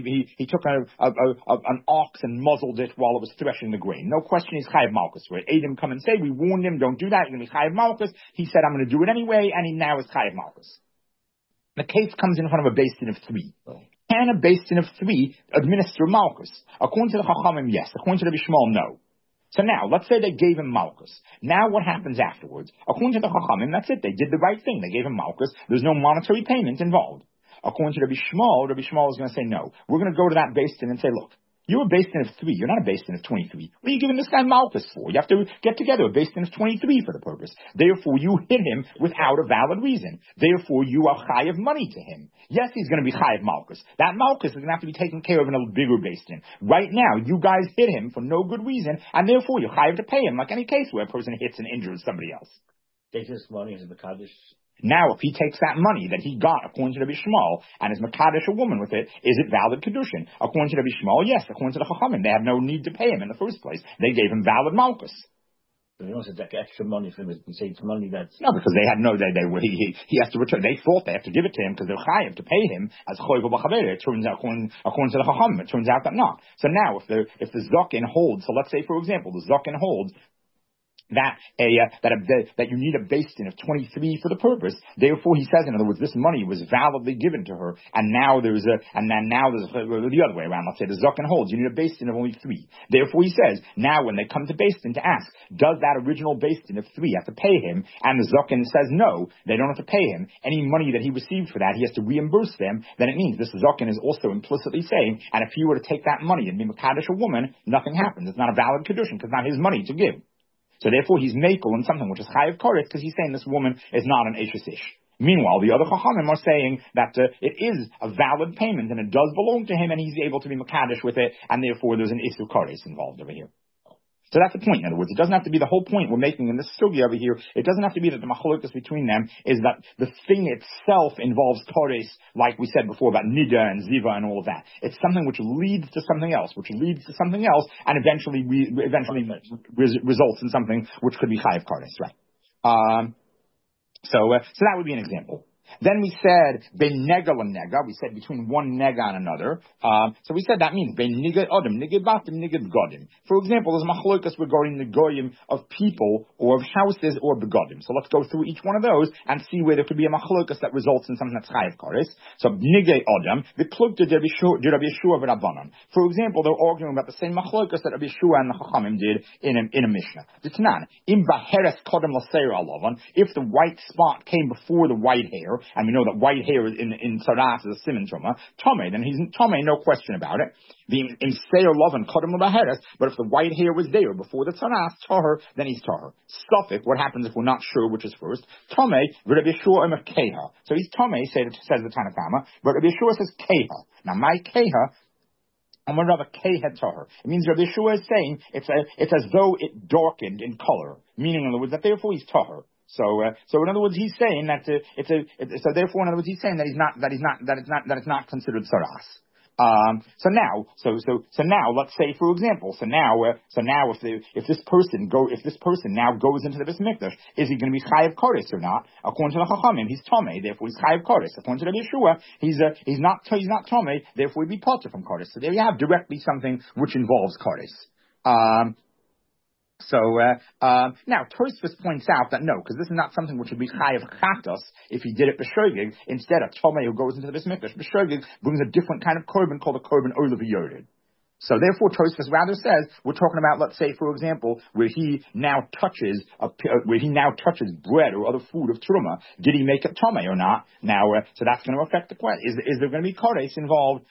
an ox and muzzled it while it was threshing the grain. No question he's chayiv malchus. Right? Adam come and say, we warned him, don't do that. You're going to be chayiv malchus. He said, I'm going to do it anyway, and he now is chayiv malchus. The case comes in front of a Beis Din of 3. Can a Beis Din of 3 administer malchus? According to the Chachamim, yes. According to the Bishmal, no. So now, let's say they gave him Malkus. Now what happens afterwards? According to the Chachamim, that's it. They did the right thing. They gave him Malkus. There's no monetary payment involved. According to Rabbi Shmuel is going to say, no. We're going to go to that Beis Din and say, look, you're a Beis Din of 3. You're not a Beis Din of 23. What are you giving this guy Malkus for? You have to get together a Beis Din of 23 for the purpose. Therefore, you hit him without a valid reason. Therefore, you are chayiv money to him. Yes, he's going to be chayiv Malkus. That Malkus is going to have to be taken care of in a bigger Beis Din. Right now, you guys hit him for no good reason, and therefore you're chayiv to pay him, like any case where a person hits and injures somebody else. Takes his money as a Mekadesh. Now, if he takes that money that he got, according to Rabbi Shmuel, and is Mekadesh a woman with it, is it valid Kedushin? According to Rabbi Shmuel, yes. According to the Chachamim, they have no need to pay him in the first place. They gave him valid Malkus. So they don't say that extra money for him. You say it's money that's... No, because they had he has to return. They thought they have to give it to him because they're chayiv to pay him as choiv b'chavera. It turns out, according to the Chachamim, it turns out that not. So now, if the Zaken holds, so let's say, for example, the Zaken holds that you need a Beis Din of 23 for the purpose. Therefore, he says, in other words, this money was validly given to her, and now there's the other way around. Let's say the Zaken holds you need a Beis Din of only 3. Therefore, he says, now when they come to Beis Din to ask, does that original Beis Din of 3 have to pay him? And the Zaken says no, they don't have to pay him. Any money that he received for that, he has to reimburse them. Then it means this Zaken is also implicitly saying, and if he were to take that money and be Mekadesh a woman, nothing happens. It's not a valid Kedushin because it's not his money to give. So therefore, he's makel in something which is chayiv koret because he's saying this woman is not an Eishes Ish. Meanwhile, the other Chachamim are saying that it is a valid payment and it does belong to him and he's able to be Mekadesh with it, and therefore there's an Isur Koret involved over here. So that's the point. In other words, it doesn't have to be the whole point we're making in this sugya over here. It doesn't have to be that the machlokas between them is that the thing itself involves kares, like we said before about nida and ziva and all of that. It's something which leads to something else, and eventually results in something which could be chayav kares, right? So that would be an example. Then we said ben nega la nega. We said between one nega and another. So we said that means ben nigad adam, nigad batim, nigad godim. For example, there's machlokas regarding the goyim of people or of houses or begodim. So let's go through each one of those and see where there could be a machlokas that results in something that's chayav kares. So nigad adam, the klug to Rabbi Yeshua v'Rabbanan. For example, they're arguing about the same machlokas that Rabbi Yeshua and the Chachamim did in a Mishnah. It's nan im baheres kodem laseir alavan. If the white spot came before the white hair, and we know that white hair in Tzaras is a siman truma, Tomei, then he's Tomei, no question about it. The in Seir Lovan Kodem Labaheres, but if the white hair was there before the Tzaras, Tahar, then he's Tahar. Suffolk, what happens if we're not sure which is first? Tomei, Rabbi Yeshua and Keha. So he's Tomei, says the Tanakama, but Rabbi Yeshua says Keha. Now my Keha, I'm going to have a Keha Tahar. It means Rabbi Yeshua is saying it's as though it darkened in color, meaning in other words that therefore he's Tahar. So in other words, he's saying that therefore, in other words, he's saying that it's not considered saras. So now, let's say, for example, if this person now goes into the Beis Mikdash, is he going to be chayav kares or not? According to the Chachamim, he's tomei, therefore he's chayav kares. According to the Yeshua, he's not tomei, therefore he'd be potter from kares. So there you have directly something which involves kares. Now Tosfos points out that no, because this is not something which would be chayav chatos if he did it b'shogeg. Instead, a tomei who goes into the Beis Mikdash b'shogeg brings a different kind of korban called a korban olav yodid. So therefore, Tosfos rather says we're talking about, let's say, for example, where he now touches bread or other food of truma. Did he make it tomei or not? Now, so that's going to affect the question: is there going to be kares involved?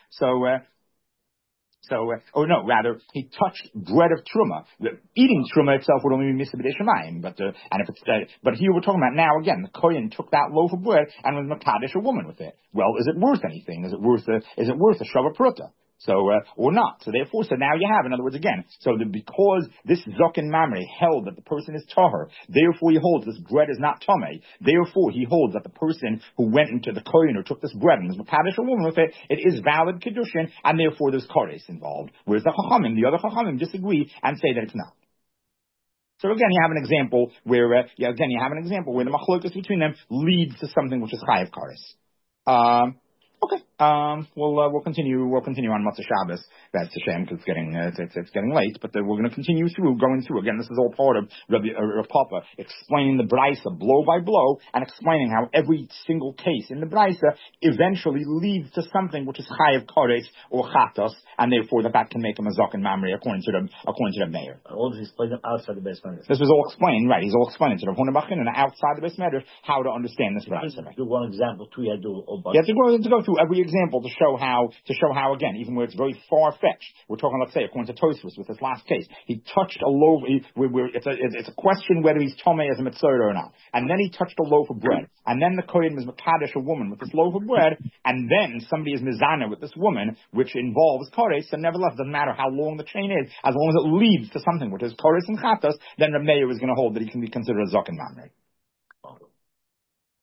Rather, he touched bread of truma. Eating truma itself would only be misabed shemayim, but here we're talking about now again. The kohen took that loaf of bread and was makadesh a woman with it. Well, is it worth anything? Is it worth a shava pruta? Or not. So now you have, in other words, again, because this Zokin Mamre held that the person is tahar, therefore he holds this bread is not tomei, therefore he holds that the person who went into the kohen or took this bread and was makadesh a woman with it, it is valid kedushin, and therefore there's kares involved. Whereas the other chachamim disagree and say that it's not. So again, you have an example where the machlokas between them leads to something which is chayav kares. Okay. We'll continue on Matzah Shabbos. That's a shame because it's getting late, but we're going to continue going through. Again, this is all part of Rav Papa explaining the Brisa blow by blow and explaining how every single case in the Brisa eventually leads to something which is chayav kares or chatos, and therefore that can make him a zaken mamre according to the mayor. All this explained outside the Beis Medrash. This was all explained, right? He's all explaining to Rav Huna Bachin and outside the Beis Medrash how to understand this Brisa. Do one example, two you do. You have to go through every example to show how again, even where it's very far fetched. We're talking, let's say, according to Tosfos with this last case, he touched a loaf. It's a question whether he's tomei as a mitzvah or not. And then he touched a loaf of bread, and then the kohen was makadesh a woman with this loaf of bread, and then somebody is mizana with this woman, which involves kares. So nevertheless, it doesn't matter how long the chain is, as long as it leads to something which is kares and chatos, then the mayor is going to hold that he can be considered a zaken mamre.